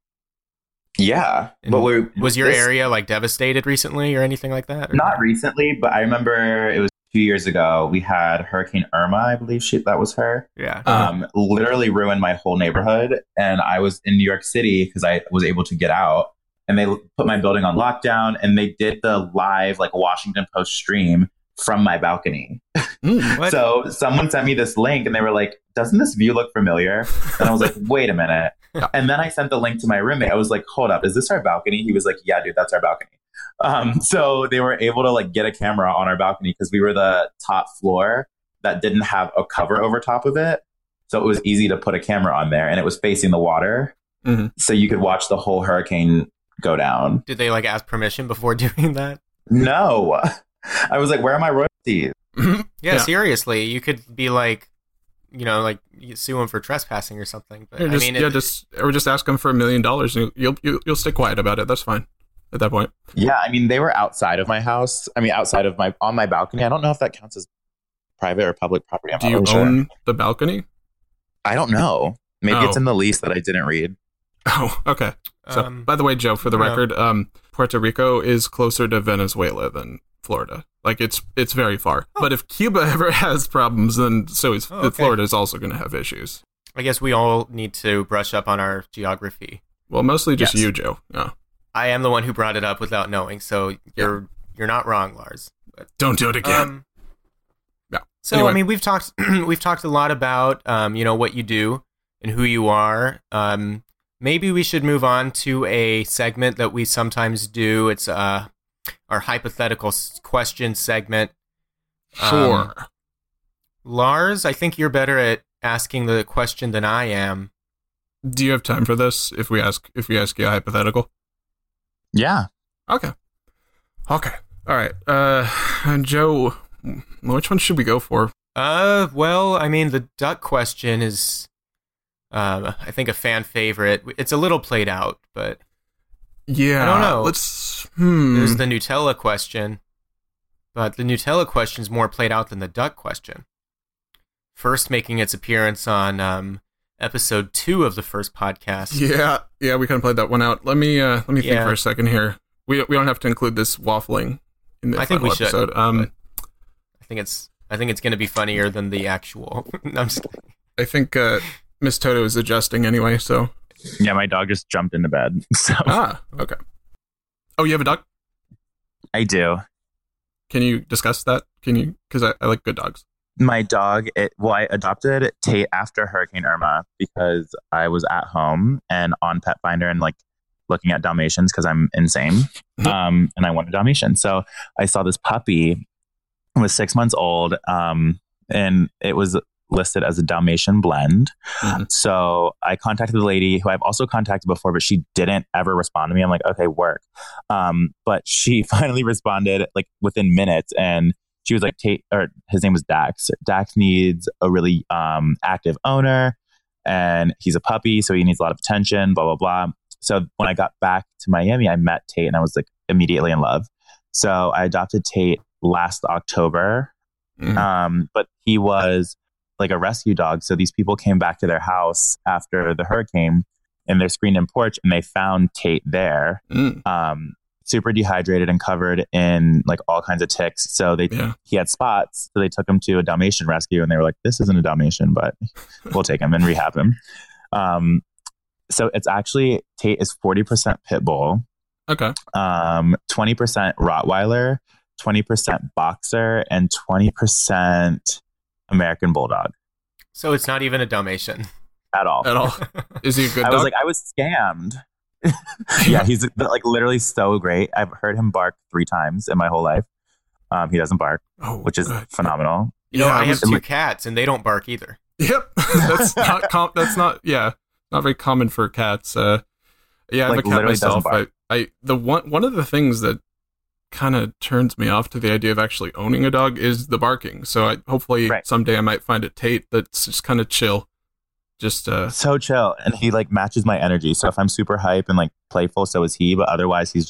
Yeah. And but we're, was your this, area like devastated recently or anything like that? Or? Not recently, but I remember it was two years ago. We had Hurricane Irma, I believe she, that was her. Yeah. Um, literally ruined my whole neighborhood. And I was in New York City because I was able to get out. And they put my building on lockdown, and they did the live like Washington Post stream from my balcony. Mm, so someone sent me this link and they were like, doesn't this view look familiar? And I was like, wait a minute. Yeah. And then I sent the link to my roommate. I was like, hold up, is this our balcony? He was like, yeah, dude, that's our balcony. Um, so they were able to like get a camera on our balcony because we were the top floor that didn't have a cover over top of it. So it was easy to put a camera on there, and it was facing the water. Mm-hmm. So you could watch the whole hurricane go down. Did they like ask permission before doing that? No. I was like, where are my royalties? Yeah, Yeah. seriously, you could be like, you know, like you sue them for trespassing or something. But Or I just, mean, yeah, it, just or just ask them for a million dollars, and you'll you'll you'll stay quiet about it. That's fine at that point. Yeah, I mean, they were outside of my house. I mean, outside of my, on my balcony. I don't know if that counts as private or public property. I'm Do not you really sure. own the balcony? I don't know. Maybe Oh. it's in the lease that I didn't read. Oh, okay. So, Um, by the way, Joe, for the yeah. record, um, Puerto Rico is closer to Venezuela than Florida. Like it's it's very far. Oh. But if Cuba ever has problems, then so is Oh, okay. Florida is also going to have issues. I guess we all need to brush up on our geography. Well, mostly just Yes. you, Joe. Yeah. I am the one who brought it up without knowing, so you're you're not wrong, Lars. But, Don't do it again. um, Yeah. So Anyway. I mean, we've talked we've talked a lot about um, you know, what you do and who you are. Um, maybe we should move on to a segment that we sometimes do. It's uh our hypothetical s- question segment. Sure. um, Lars, I think you're better at asking the question than I am. Do you have time for this? If we ask, if we ask you a hypothetical. Yeah. Okay. Okay. All right. Uh, and Joe, which one should we go for? Uh, well, I mean, the duck question is, uh, I think a fan favorite. It's a little played out, but Yeah. I don't know. Let's. Hmm. there's the Nutella question. But the Nutella question is more played out than the duck question. First making its appearance on um, episode two of the first podcast. Yeah. Yeah. We kind of played that one out. Let me. Uh. Let me think Yeah. for a second here. We we don't have to include this waffling in the I think final we should, episode. Um. I think it's I think it's going to be funnier than the actual. No, I'm just kidding. I think uh, Miss Toto is adjusting anyway. So. Yeah, my dog just jumped into bed. So Ah. Okay. Oh, you have a dog? I do. Can you discuss that? Can you? Because I, I like good dogs. My dog, it, well, I adopted Tate after Hurricane Irma because I was at home and on Pet Finder and like looking at Dalmatians because I'm insane. Um, and I wanted Dalmatian. So I saw this puppy. It was six months old. Um, and it was listed as a Dalmatian blend. Mhm. So I contacted the lady who I've also contacted before, but she didn't ever respond to me. I'm like, okay, work. Um, but she finally responded like within minutes, and she was like, Tate, or his name was Dax. Dax needs a really um, active owner, and he's a puppy, so he needs a lot of attention, blah, blah, blah. So when I got back to Miami, I met Tate, and I was like immediately in love. So I adopted Tate last October. Mhm. Um, but he was like a rescue dog. So these people came back to their house after the hurricane in their screened-in porch, and they found Tate there, Mm. um, super dehydrated and covered in like all kinds of ticks. So they Yeah. he had spots. So they took him to a Dalmatian rescue, and they were like, "This isn't a Dalmatian, but we'll take him and rehab him." Um, so it's actually Tate is forty percent pit bull, Okay. um, twenty percent Rottweiler, twenty percent boxer, and twenty percent American bulldog So it's not even a Dalmatian. at all. At all. Is he a good I dog? was like, I was scammed. Yeah, he's like literally so great. I've heard him bark three times in my whole life. Um, he doesn't bark, oh, which is good. phenomenal. You know, Yeah, I I have was- two cats and they don't bark either. Yep. That's not. Com- that's not. Yeah. Not very common for cats. Uh, yeah, I have Like, a cat literally doesn't myself. I, bark. I the one one of the things that kind of turns me off to the idea of actually owning a dog is the barking. So I hopefully Right. someday I might find a Tate that's just kind of chill. Just uh, So chill, and he like matches my energy. So if I'm super hype and like playful, so is he. But otherwise, he's just like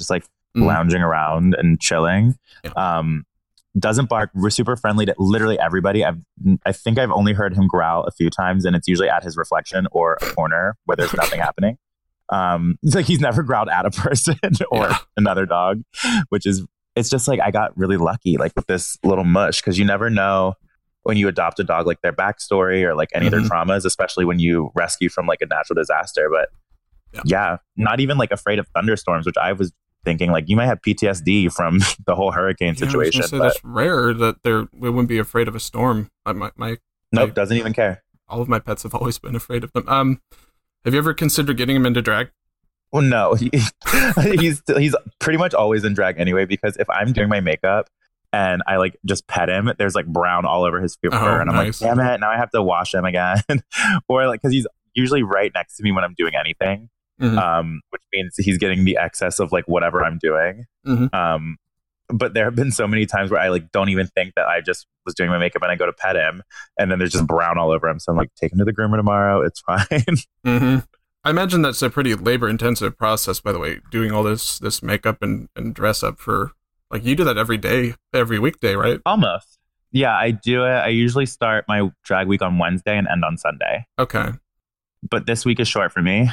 mm. lounging around and chilling. Yeah. Um, doesn't bark. We're super friendly to literally everybody. I've, I think I've only heard him growl a few times, and it's usually at his reflection or a corner where there's nothing happening. Um, it's like he's never growled at a person or yeah. another dog, which is, it's just like I got really lucky like with this little mush, because you never know when you adopt a dog, like their backstory or like any mm-hmm. of their traumas, especially when you rescue from like a natural disaster. But yeah. yeah, not even like afraid of thunderstorms, which I was thinking like you might have P T S D from the whole hurricane yeah, situation. I was but say, that's rare that they're, they wouldn't be afraid of a storm. I, my, my, nope, my, doesn't even care. All of my pets have always been afraid of them. Um, have you ever considered getting him into drag? Well, no, he, he's he's pretty much always in drag anyway, because if I'm doing my makeup and I like just pet him, there's like brown all over his fur, oh, and I'm nice. like, damn it, now I have to wash him again. Or like, because he's usually right next to me when I'm doing anything, mm-hmm. um, which means he's getting the excess of like whatever I'm doing. Mm-hmm. Um, but there have been so many times where I like don't even think that I just was doing my makeup and I go to pet him, and then there's just brown all over him. So I'm like, take him to the groomer tomorrow. It's fine. Mm-hmm. I imagine that's a pretty labor-intensive process, by the way, doing all this this makeup and, and dress up for, like, you do that every day, every weekday, right? Almost. Yeah, I do it. I usually start my drag week on Wednesday and end on Sunday. Okay. But this week is short for me.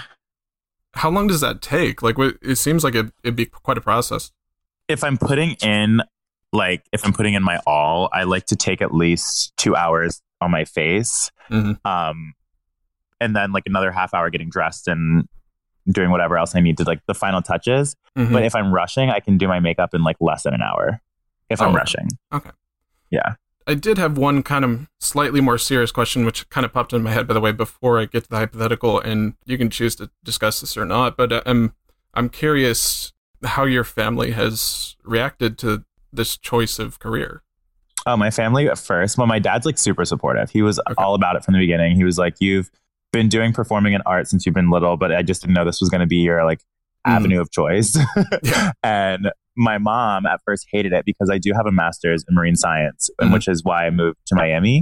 How long does that take? Like, it seems like it, it'd be quite a process. If I'm putting in, like, if I'm putting in my all, I like to take at least two hours on my face. Mm-hmm. Um. And then like another half hour getting dressed and doing whatever else I need to, like the final touches. Mm-hmm. But if I'm rushing, I can do my makeup in like less than an hour if I'm oh, rushing. Okay. Yeah. I did have one kind of slightly more serious question, which kind of popped in my head, by the way, before I get to the hypothetical, and you can choose to discuss this or not. But I'm, I'm curious how your family has reacted to this choice of career. Oh, my family at first. Well, my dad's like super supportive. He was okay. all about it from the beginning. He was like, you've been doing performing in art since you've been little, but I just didn't know this was going to be your like mm. avenue of choice. Yeah. And my mom at first hated it because I do have a master's in marine science, mm. and which is why I moved to Miami.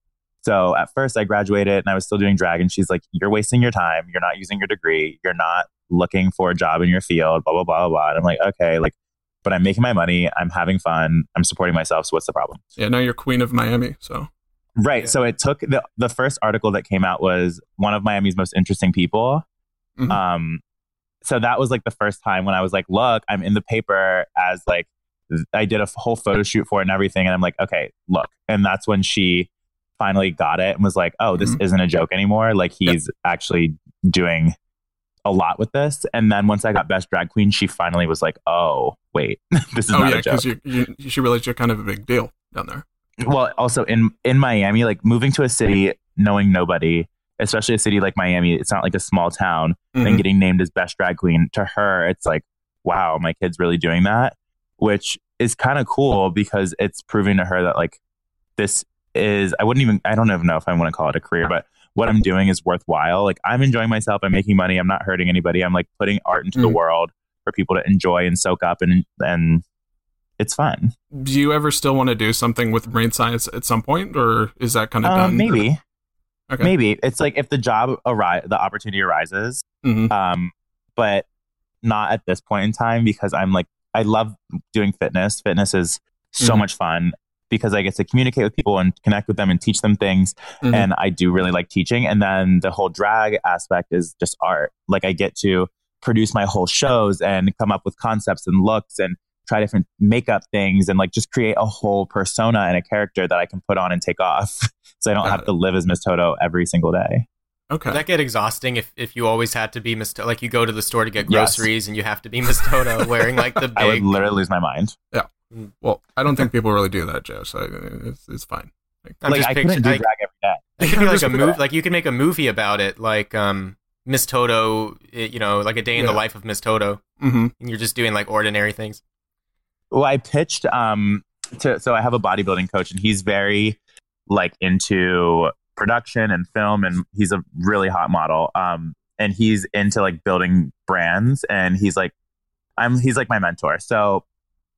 So at first I graduated and I was still doing drag, and she's like, you're wasting your time. You're not using your degree. You're not looking for a job in your field, blah, blah, blah, blah. And I'm like, okay, like, but I'm making my money. I'm having fun. I'm supporting myself. So what's the problem? Yeah. Now you're queen of Miami. So Right. Yeah. So it took the the first article that came out was one of Miami's most interesting people. Mm-hmm. Um, so that was like the first time when I was like, look, I'm in the paper as like, I did a whole photo shoot for it and everything. And I'm like, okay, look. And that's when she finally got it and was like, oh, this mm-hmm. isn't a joke anymore. Like he's yep. actually doing a lot with this. And then once I got Best Drag Queen, she finally was like, oh, wait, this is oh, not yeah, a joke. You, you, she realized you're kind of a big deal down there. Well, also in, in Miami, like moving to a city, knowing nobody, especially a city like Miami, it's not like a small town, mm-hmm. and getting named as Best Drag Queen, to her, it's like, wow, my kid's really doing that, which is kind of cool because it's proving to her that like, this is, I wouldn't even, I don't even know if I want to call it a career, but what I'm doing is worthwhile. Like I'm enjoying myself. I'm making money. I'm not hurting anybody. I'm like putting art into mm-hmm. the world for people to enjoy and soak up, and, and it's fun. Do you ever still want to do something with marine science at some point, or is that kind of um, done? Maybe. Okay. Maybe. It's like if the job arise, the opportunity arises, mm-hmm. um, but not at this point in time, because I'm like, I love doing fitness. Fitness is so mm-hmm. much fun because I get to communicate with people and connect with them and teach them things. Mm-hmm. And I do really like teaching. And then the whole drag aspect is just art. Like I get to produce my whole shows and come up with concepts and looks and try different makeup things and like just create a whole persona and a character that I can put on and take off. So I don't have to live as Miss Toto every single day. Okay. Would that get exhausting if, if you always had to be Miss Toto? Like you go to the store to get groceries yes. and you have to be Miss Toto wearing like the big... I would literally lose my mind. Yeah. Well, I don't think people really do that, Joe. So it's, it's fine. Like, like I couldn't do drag every day. It could be like a movie. Like you could make a movie about it, like um, Miss Toto. You know, like a day in yeah. the life of Miss Toto. Mm-hmm. And you're just doing like ordinary things. Well, I pitched um to so I have a bodybuilding coach, and he's very like into production and film, and he's a really hot model. Um, and he's into like building brands, and he's like, I'm he's like my mentor. So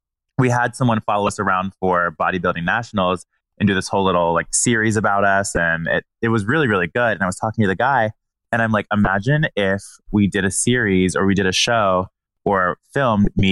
we had someone follow us around for bodybuilding nationals and do this whole little like series about us, and it it was really really good. And I was talking to the guy, and I'm like, imagine if we did a series or we did a show or filmed me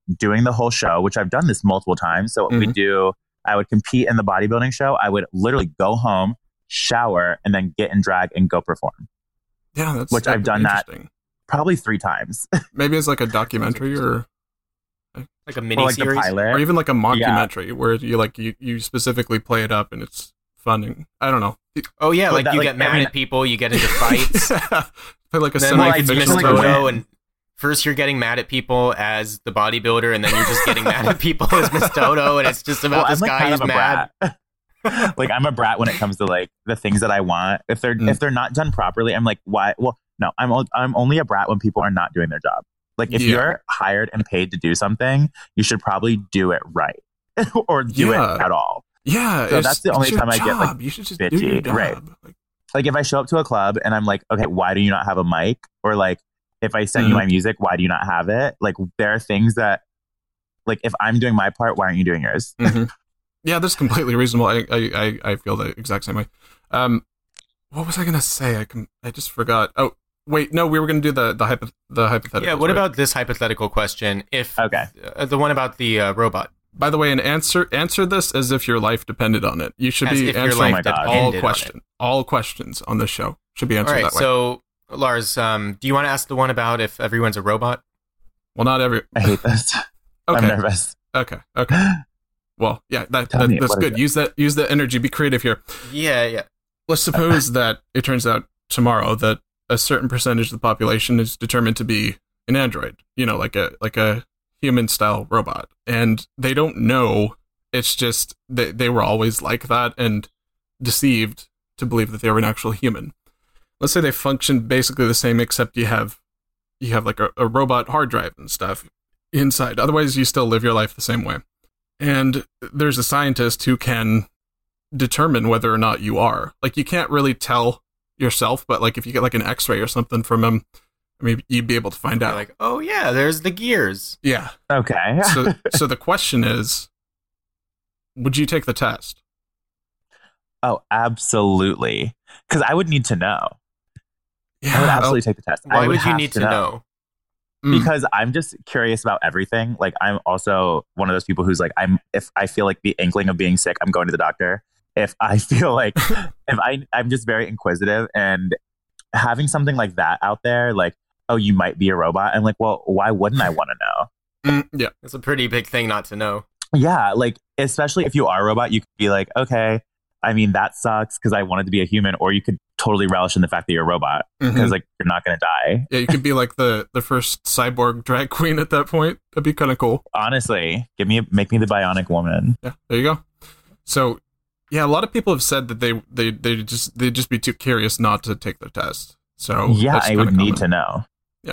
doing the whole show, which I've done this multiple times. So Mhm. we do, I would compete in the bodybuilding show. I would literally go home, shower, and then get in drag and go perform. Yeah, that's Which I've done that interesting. Probably three times. Maybe it's like a documentary or Like a mini or like the series. pilot. or even like a mockumentary where you like you, you specifically play it up and it's fun. And, I don't know. Oh yeah, But like that, you like, get mad I mean- at people, you get into fights. Play like a then like it's semi-fiction Miss like version. when- Toto, and first you're getting mad at people as the bodybuilder, and then you're just getting mad at people as Miss Toto, and it's just about Well, this I'm like guy kind who's of a mad. brat. Like I'm a brat when it comes to like the things that I want. If they're Mm. if they're not done properly, I'm like, why? Well, no, I'm o- I'm only a brat when people are not doing their job. Like if Yeah. you're hired and paid to do something, you should probably do it right or do Yeah. it at all. Yeah, So it's- that's the it's only your time I get, like, job. You should just do bitchy, your job. right. Like, Like if I show up to a club and I'm like, okay, why do you not have a mic? Or like if I send you Mhm. my music, why do you not have it? Like there are things that, like if I'm doing my part, why aren't you doing yours? mhm. Yeah, that's completely reasonable. I, I, I, I feel the exact same way. Um, what was I gonna say? I can, I just forgot. Oh, wait, no, we were gonna do the the hypo, the hypothetical. Yeah, what about this hypothetical question? If Okay. uh, the one about the uh, robot, By the way, and answer answer this as if your life depended on it. You should as be if your answering life Oh my God. all depended on question, all questions on this show should be it. All answered right, that way. so Lars, um, do you want to ask the one about if everyone's a robot? well, not every. I hate this. I'm Okay, nervous. okay, okay. Well, yeah, that, Tell that me, that's what is good. it? Use that use that energy. Be creative here. Yeah, yeah. Let's suppose that it turns out tomorrow that a certain percentage of the population is determined to be an android, you know, like a like a human style robot, and they don't know. It's just they they were always like that and deceived to believe that they were an actual human. Let's say they function basically the same, except you have you have like a, a robot hard drive and stuff inside. Otherwise, you still live your life the same way. And there's a scientist who can determine whether or not you are. Like, you can't really tell yourself, but like if you get like an X-ray or something from him, I mean, you'd be able to find You're out. like, oh yeah, there's the gears. Yeah. Okay. So, so the question is, would you take the test? Oh, absolutely. Because I would need to know. Yeah. I would absolutely take the test. I Why would you have need to know? Mm. Because I'm just curious about everything. Like I'm also one of those people who's like, I'm if I feel like the inkling of being sick, I'm going to the doctor. If I feel like if I I'm just very inquisitive, and having something like that out there, like, oh, you might be a robot. I'm like, well, why wouldn't I want to know? Mm, yeah. It's a pretty big thing not to know. Yeah, like especially if you are a robot, you could be like, okay, I mean that sucks because I wanted to be a human, or you could totally relish in the fact that you're a robot Mhm. because like you're not gonna die. Yeah, you could be like the, the first cyborg drag queen at that point. That'd be kind of cool. Honestly, give me make me the bionic woman. Yeah, there you go. So, yeah, a lot of people have said that they they they just they just be too curious not to take the test. So yeah, that's I would kinda need common. to know.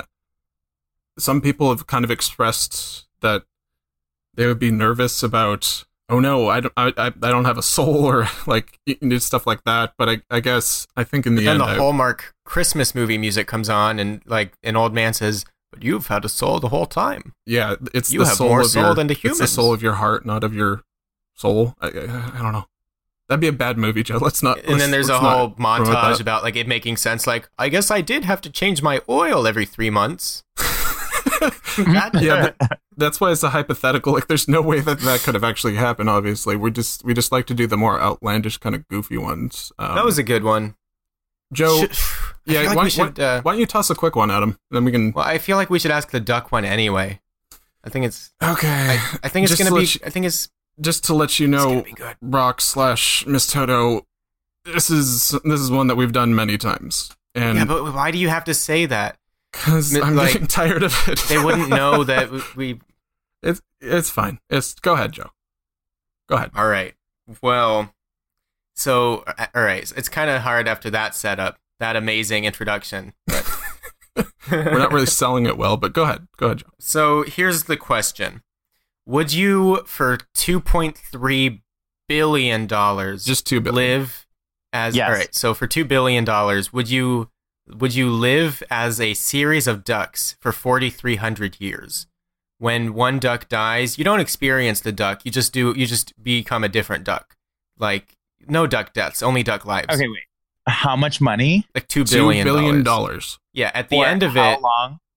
Some people have kind of expressed that they would be nervous about, oh no, I don't, I, I, I don't have a soul, or like you know, stuff like that. But I, I guess I think in the Then end, the I- Hallmark Christmas movie music comes on, and like an old man says, "But you've had a soul the whole time." yeah, it's You the have soul more of soul your, than the It's the humans. soul of your heart, not of your soul. I, I, I don't know. That'd be a bad movie, Joe. Let's not. And let's- then there's a let's not whole promote montage that. about like it making sense. Like, I guess I did have to change my oil every three months. That- Yeah, but that's why it's a hypothetical. Like, there's no way that that could have actually happened. Obviously, we just we just like to do the more outlandish, kind of goofy ones. Um, that was a good one. Joe. Should- I yeah, feel like why, we should. why, uh, why don't you toss a quick one at him? Then we can. well, I feel like we should ask the duck one anyway. I think it's. Okay. I, I think it's Just gonna to be. let you- I think it's. just to let you It's gonna know, be good. Rock slash Miss Toto, this is this is one that we've done many times, and Yeah, but why do you have to say that? because mi- I'm like, getting tired of it. They wouldn't know that we. It's it's fine. It's go ahead, Joe. Go ahead. All right. Well, so uh, all right. It's kind of hard after that setup, that amazing introduction. But We're not really selling it well, but go ahead. Go ahead, Joe. So here's the question: would you, for two point three billion dollars, Just two billion. live as? Yes. All right. So for two billion dollars, would you would you live as a series of ducks for forty three hundred years? When one duck dies, you don't experience the duck. You just do. You just become a different duck. Like no duck deaths, only duck lives. Okay, wait. How much money? Like two Two billion billion dollars. dollars. Yeah. At the For end of how it, long?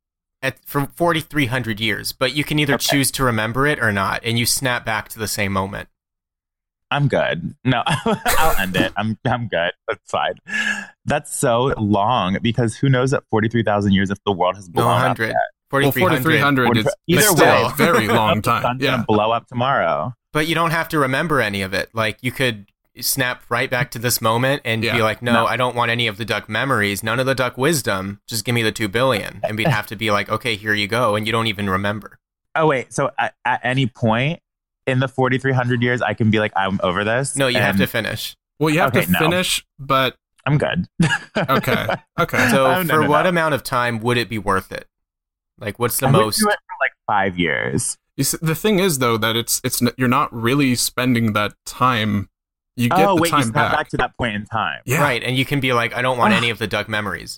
at for forty-three hundred years, but you can either Okay. choose to remember it or not, and you snap back to the same moment. I'm good. No, I'll end it. I'm I'm good. That's fine. That's so long because who knows at forty-three thousand years if the world has No, blown one up hundred. yet. Well, forty-three forty-three hundred. hundred is Either is still way. a very long The time. sun's Yeah. gonna blow up tomorrow. But you don't have to remember any of it. Like, you could snap right back to this moment and Yeah. be like, no, No. I don't want any of the duck memories, none of the duck wisdom. Just give me the two billion. And we'd have to be like, okay, here you go. And you don't even remember. Oh wait, so at, at any point in the forty-three hundred years, I can be like, I'm over this. No, you have and to finish. Well, you have Okay, to no. finish, but I'm good. okay, okay. So Oh, no, for no, what no. amount of time would it be worth it? Like, what's the I would most? do it for like five years. You see, the thing is, though, that it's it's n- you're not really spending that time. You get Oh the wait, you time snap back. back. to that point in time. Yeah. Right. And you can be like, I don't want Ah. any of the duck memories.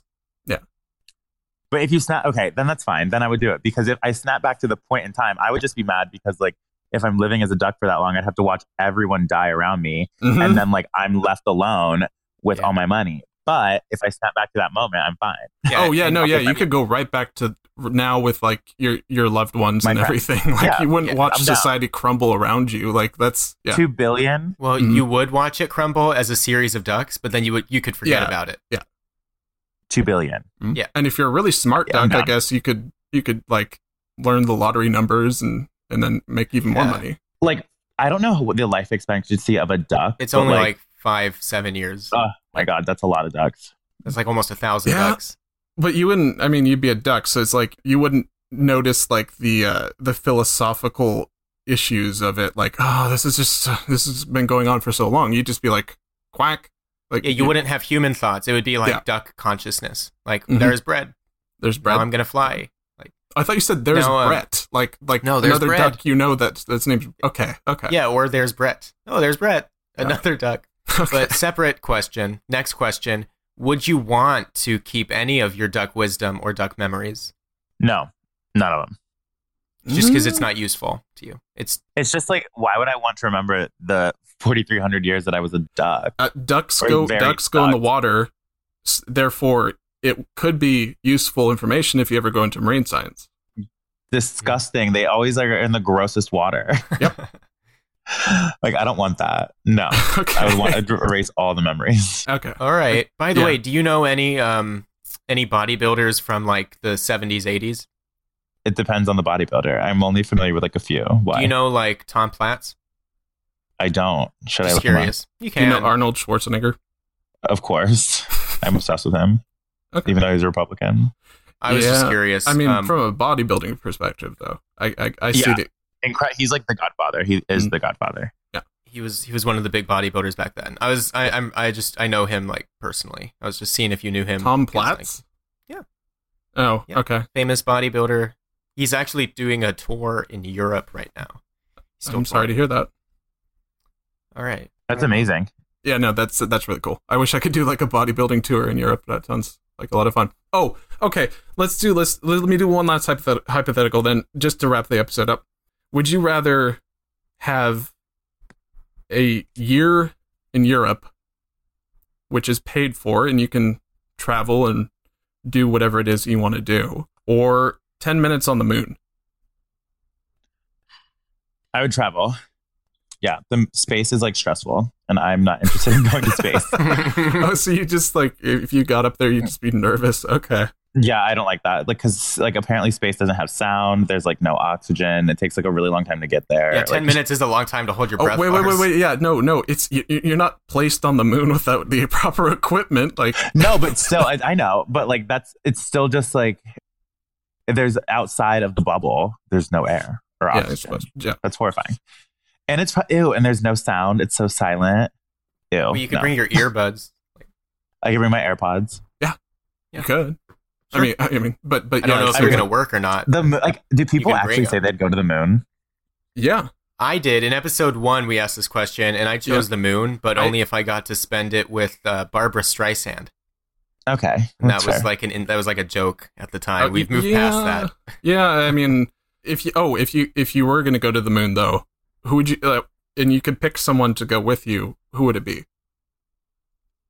But if you snap, okay, then that's fine. Then I would do it because if I snap back to the point in time, I would just be mad because like if I'm living as a duck for that long, I'd have to watch everyone die around me, Mhm. and then like I'm left alone with Yeah. all my money. But if I snap back to that moment, I'm fine. oh yeah, and- no, yeah. okay, You I could go right back to now with like your your loved ones My and friends. everything. Like Yeah. you wouldn't Yeah, watch I'm down. society crumble around you. Like that's yeah. Two billion. Well, Mhm. you would watch it crumble as a series of ducks, but then you would you could forget Yeah. about it. Two billion. Mhm. yeah. And if you're a really smart Yeah, I'm duck, I down. guess you could you could like learn the lottery numbers and and then make even more Yeah. money. Like I don't know what the life expectancy of a duck. It's but, only like, five, seven years. oh my god, that's a lot of ducks. It's like almost a thousand Yeah. ducks. But you wouldn't. I mean, you'd be a duck, so it's like you wouldn't notice like the uh, the philosophical issues of it. Like, oh, this is just this has been going on for so long. You'd just be like, quack. Like, Yeah, you wouldn't have human thoughts. It would be like Yeah. duck consciousness. Like, Mhm. there's bread. There's Now bread. I'm gonna fly. I thought you said there's No, uh, Brett. Like, like no, there's another bread. duck. You know that that's named. Okay, okay. Yeah, or there's Brett. Oh, there's Brett. Yeah. Another duck. Okay. But separate question. Next question. Would you want to keep any of your duck wisdom or duck memories? No, none of them. Just because it's Mm. not useful to you. It's It's just like, why would I want to remember the forty-three hundred years that I was a duck? Uh, ducks Or go. very Ducks go in the ducks. water. s- Therefore, it could be useful information if you ever go into marine science. Disgusting. They always are in the grossest water. Yep. Like, I don't want that. No. Okay. I would want to erase all the memories. Okay. all right. By the Yeah. way, do you know any um any bodybuilders from like the seventies, eighties? It depends on the bodybuilder. I'm only familiar with like a few. Why? Do you know like Tom Platz? I don't. Should I Just look him up? curious. You Do can. you know Arnold Schwarzenegger? Of course. I'm obsessed with him, Okay. even though he's a Republican. I was just Yeah. curious. I mean, um, from a bodybuilding perspective, though, I I, I see Yeah. the Incre- he's like the godfather. He is Mm. the godfather. he was he was one of the big bodybuilders back then. I was I I'm I just I know him like personally. I was just seeing if you knew him. Tom because, like, Platz. Yeah. Oh, Yeah. okay. famous bodybuilder. He's actually doing a tour in Europe right now. He's I'm sorry to hear that. All right. That's amazing. Yeah, no, that's that's really cool. I wish I could do like a bodybuilding tour in Europe. That sounds like a lot of fun. Oh, okay. Let's do let's let me do one last hypothet- hypothetical then, just to wrap the episode up. Would you rather have a year in Europe, which is paid for, and you can travel and do whatever it is you want to do, or ten minutes on the moon? I would travel. Yeah, the space is like stressful, and I'm not interested in going to space. Oh, so you just like if you got up there, you'd just be nervous. Okay. Yeah, I don't like that. Like, because like apparently space doesn't have sound. There's like no oxygen. It takes like a really long time to get there. Yeah, ten Like, minutes is a long time to hold your Oh breath. wait, wait, wait, Lars. wait! Yeah, no, no. It's you, you're not placed on the moon without the proper equipment. Like, No, but still, I, I know. But like, that's it's still just like there's outside of the bubble. There's no air or yeah, it's oxygen. supposed yeah. That's horrifying. And it's ew. And there's no sound. It's so silent. Ew. Well, you could no. bring your earbuds. I can bring my AirPods. Yeah. You could. Sure. I mean, I mean, but but I don't yeah, know if it's- they're I going to work or not. The mo- like, do people can bring actually them. say they'd go to the moon? yeah. I did. In episode one, we asked this question, and I chose Yeah. the moon, but I- only if I got to spend it with uh, Barbara Streisand. Okay, And that's that was fair. like an that was like a joke at the time. Uh, We've moved yeah, past that. Yeah, I mean, if you oh, if you if you were going to go to the moon though, who would you? Uh, and you could pick someone to go with you. Who would it be?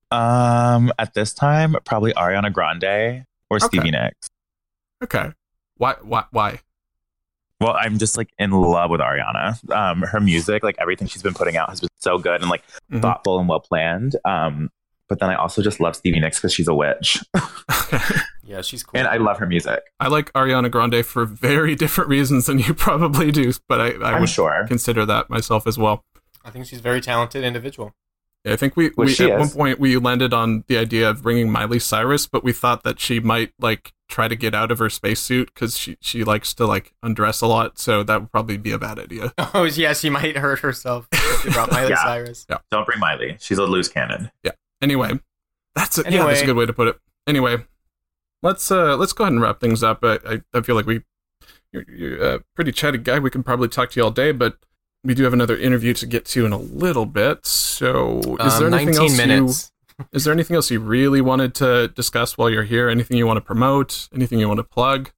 Um, at this time, probably Ariana Grande or Okay. Stevie Nicks. Okay. Why? Why? Why? Well, I'm just like in love with Ariana. Um, her music, like everything she's been putting out, has been so good and like Mhm. thoughtful and well planned. Um, but then I also just love Stevie Nicks because she's a witch, Yeah, she's cool. and I love her music. I like Ariana Grande for very different reasons than you probably do, but I, I I'm would sure. consider that myself as well. I think she's a very talented individual. Yeah, I think we, Which we she at one is. point we landed on the idea of bringing Miley Cyrus, but we thought that she might like try to get out of her spacesuit because she, she likes to like undress a lot, so that would probably be a bad idea. Oh, yeah, she might hurt herself if she brought Miley Yeah. Cyrus. Don't bring Miley; she's a loose cannon. Anyway, that's a, yeah, Anyway. that's a good way to put it. Anyway, let's uh let's go ahead and wrap things up. I I, I feel like we you're, you're a pretty chatty guy. We can probably talk to you all day, but we do have another interview to get to in a little bit. So, is there Um, anything nineteen else minutes. you is there anything else you really wanted to discuss while you're here? Anything you want to promote? Anything you want to plug?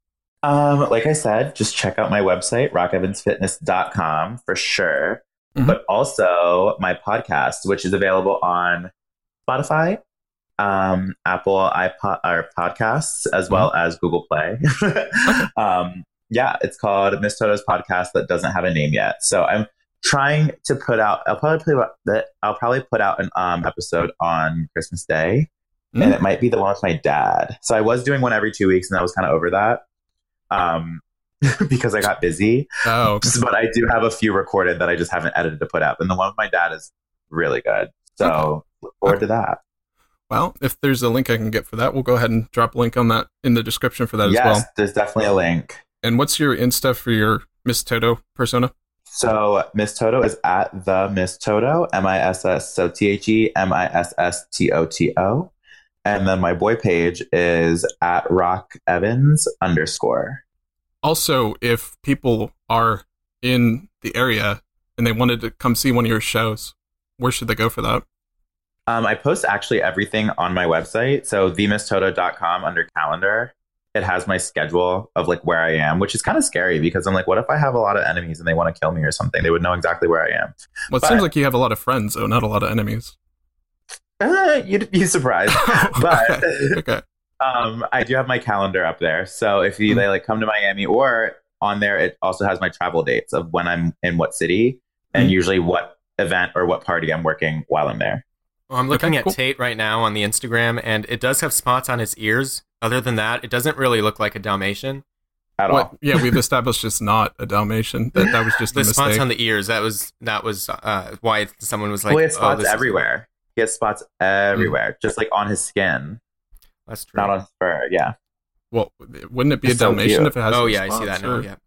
Um, like I said, just check out my website, rock evans fitness dot com for sure. Mhm. But also my podcast, which is available on Spotify, um, Apple iPod or podcasts, as well as Google Play. um, yeah, it's called Miss Toto's Podcast that doesn't have a name yet. So I'm trying to put out. I'll probably put out, I'll probably put out an um episode on Christmas Day, Mm. and it might be the one with my dad. So I was doing one every two weeks, and I was kind of over that. Um, because I got busy. Oh, okay. But I do have a few recorded that I just haven't edited to put up, and the one with my dad is really good. So Okay. look forward Okay. to that. Well, if there's a link I can get for that, we'll go ahead and drop a link on that in the description for that Yes, as well. there's definitely a link. And what's your Insta for your Miss Toto persona? So Miss Toto is at the Miss Toto, M I S S, so T H E M I S S T O T O. And then my boy page is at Rock Evans underscore. Also, if people are in the area and they wanted to come see one of your shows, where should they go for that? Um, I post actually everything on my website. So the miss toto dot com under calendar. It has my schedule of like where I am, which is kind of scary because I'm like, what if I have a lot of enemies and they want to kill me or something? They would know exactly where I am. Well, it But- seems like you have a lot of friends, though, not a lot of enemies. Uh, you'd be surprised. But Okay. um, I do have my calendar up there. So if you Mhm. they like come to Miami, or on there, it also has my travel dates of when I'm in what city and Mhm. usually what event or what party I'm working while I'm there. Well, I'm looking Okay, at cool. Tate right now on the Instagram, and it does have spots on his ears. Other than that, it doesn't really look like a Dalmatian. At What, all. yeah, we've established it's not a Dalmatian. That that was just a The spots mistake. on the ears, that was that was uh, why someone was like, well, he has oh, spots this is- everywhere. He has spots everywhere, just like on his skin, That's true. not on his fur. Yeah. Well, wouldn't it be a It's so Dalmatian cute. if it has? Oh, those yeah, I see that spots, now, or- yeah.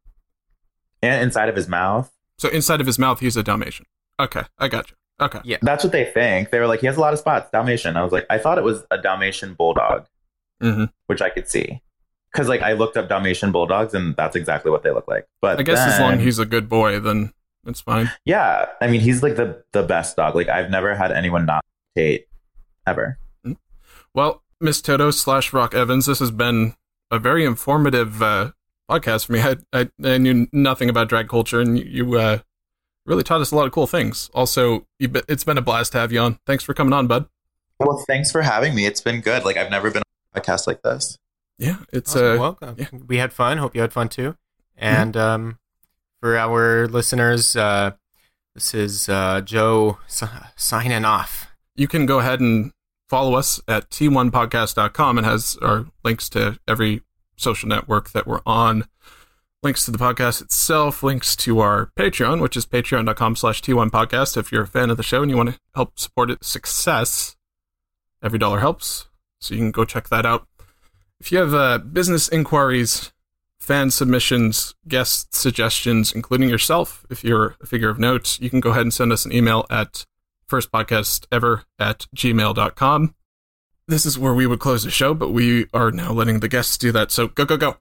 And inside of his mouth. So inside of his mouth, he's a Dalmatian. Okay, I got you. Okay. Yeah. That's what they think. They were like, he has a lot of spots, Dalmatian. I was like, I thought it was a Dalmatian bulldog, hmm which I could see. Because like I looked up Dalmatian bulldogs and that's exactly what they look like. But I guess as long as then- he's a good boy, then it's fine. yeah, I mean, he's like the, the best dog. Like I've never had anyone not Tate ever. Well, Miss Toto slash Rock Evans, this has been a very informative uh, podcast for me. I, I I knew nothing about drag culture, and you, you uh, really taught us a lot of cool things. Also, you, be- it's been a blast to have you on. Thanks for coming on, bud. Well, thanks for having me. It's been good. Like I've never been on a podcast like this. Yeah, it's Awesome. uh, Welcome. yeah. We had fun. Hope you had fun too. And um, for our listeners, uh, this is uh, Joe s- signing off. you can go ahead and follow us at T one podcast dot com. It has our links to every social network that we're on, links to the podcast itself, links to our Patreon, which is patreon dot com slash T one podcast. If you're a fan of the show and you want to help support its success, every dollar helps. So you can go check that out. If you have uh, business inquiries, fan submissions, guest suggestions, including yourself, if you're a figure of note, you can go ahead and send us an email at firstpodcastever at gmail dot com. This is where we would close the show, but we are now letting the guests do that. So go, go, go.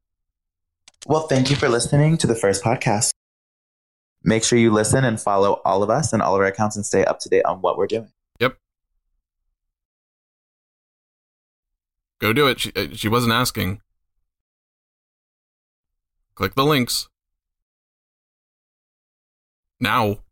Well, thank you for listening to the first podcast. Make sure you listen and follow all of us and all of our accounts and stay up to date on what we're doing. Yep. Go do it. She, uh, she wasn't asking. Click the links. Now.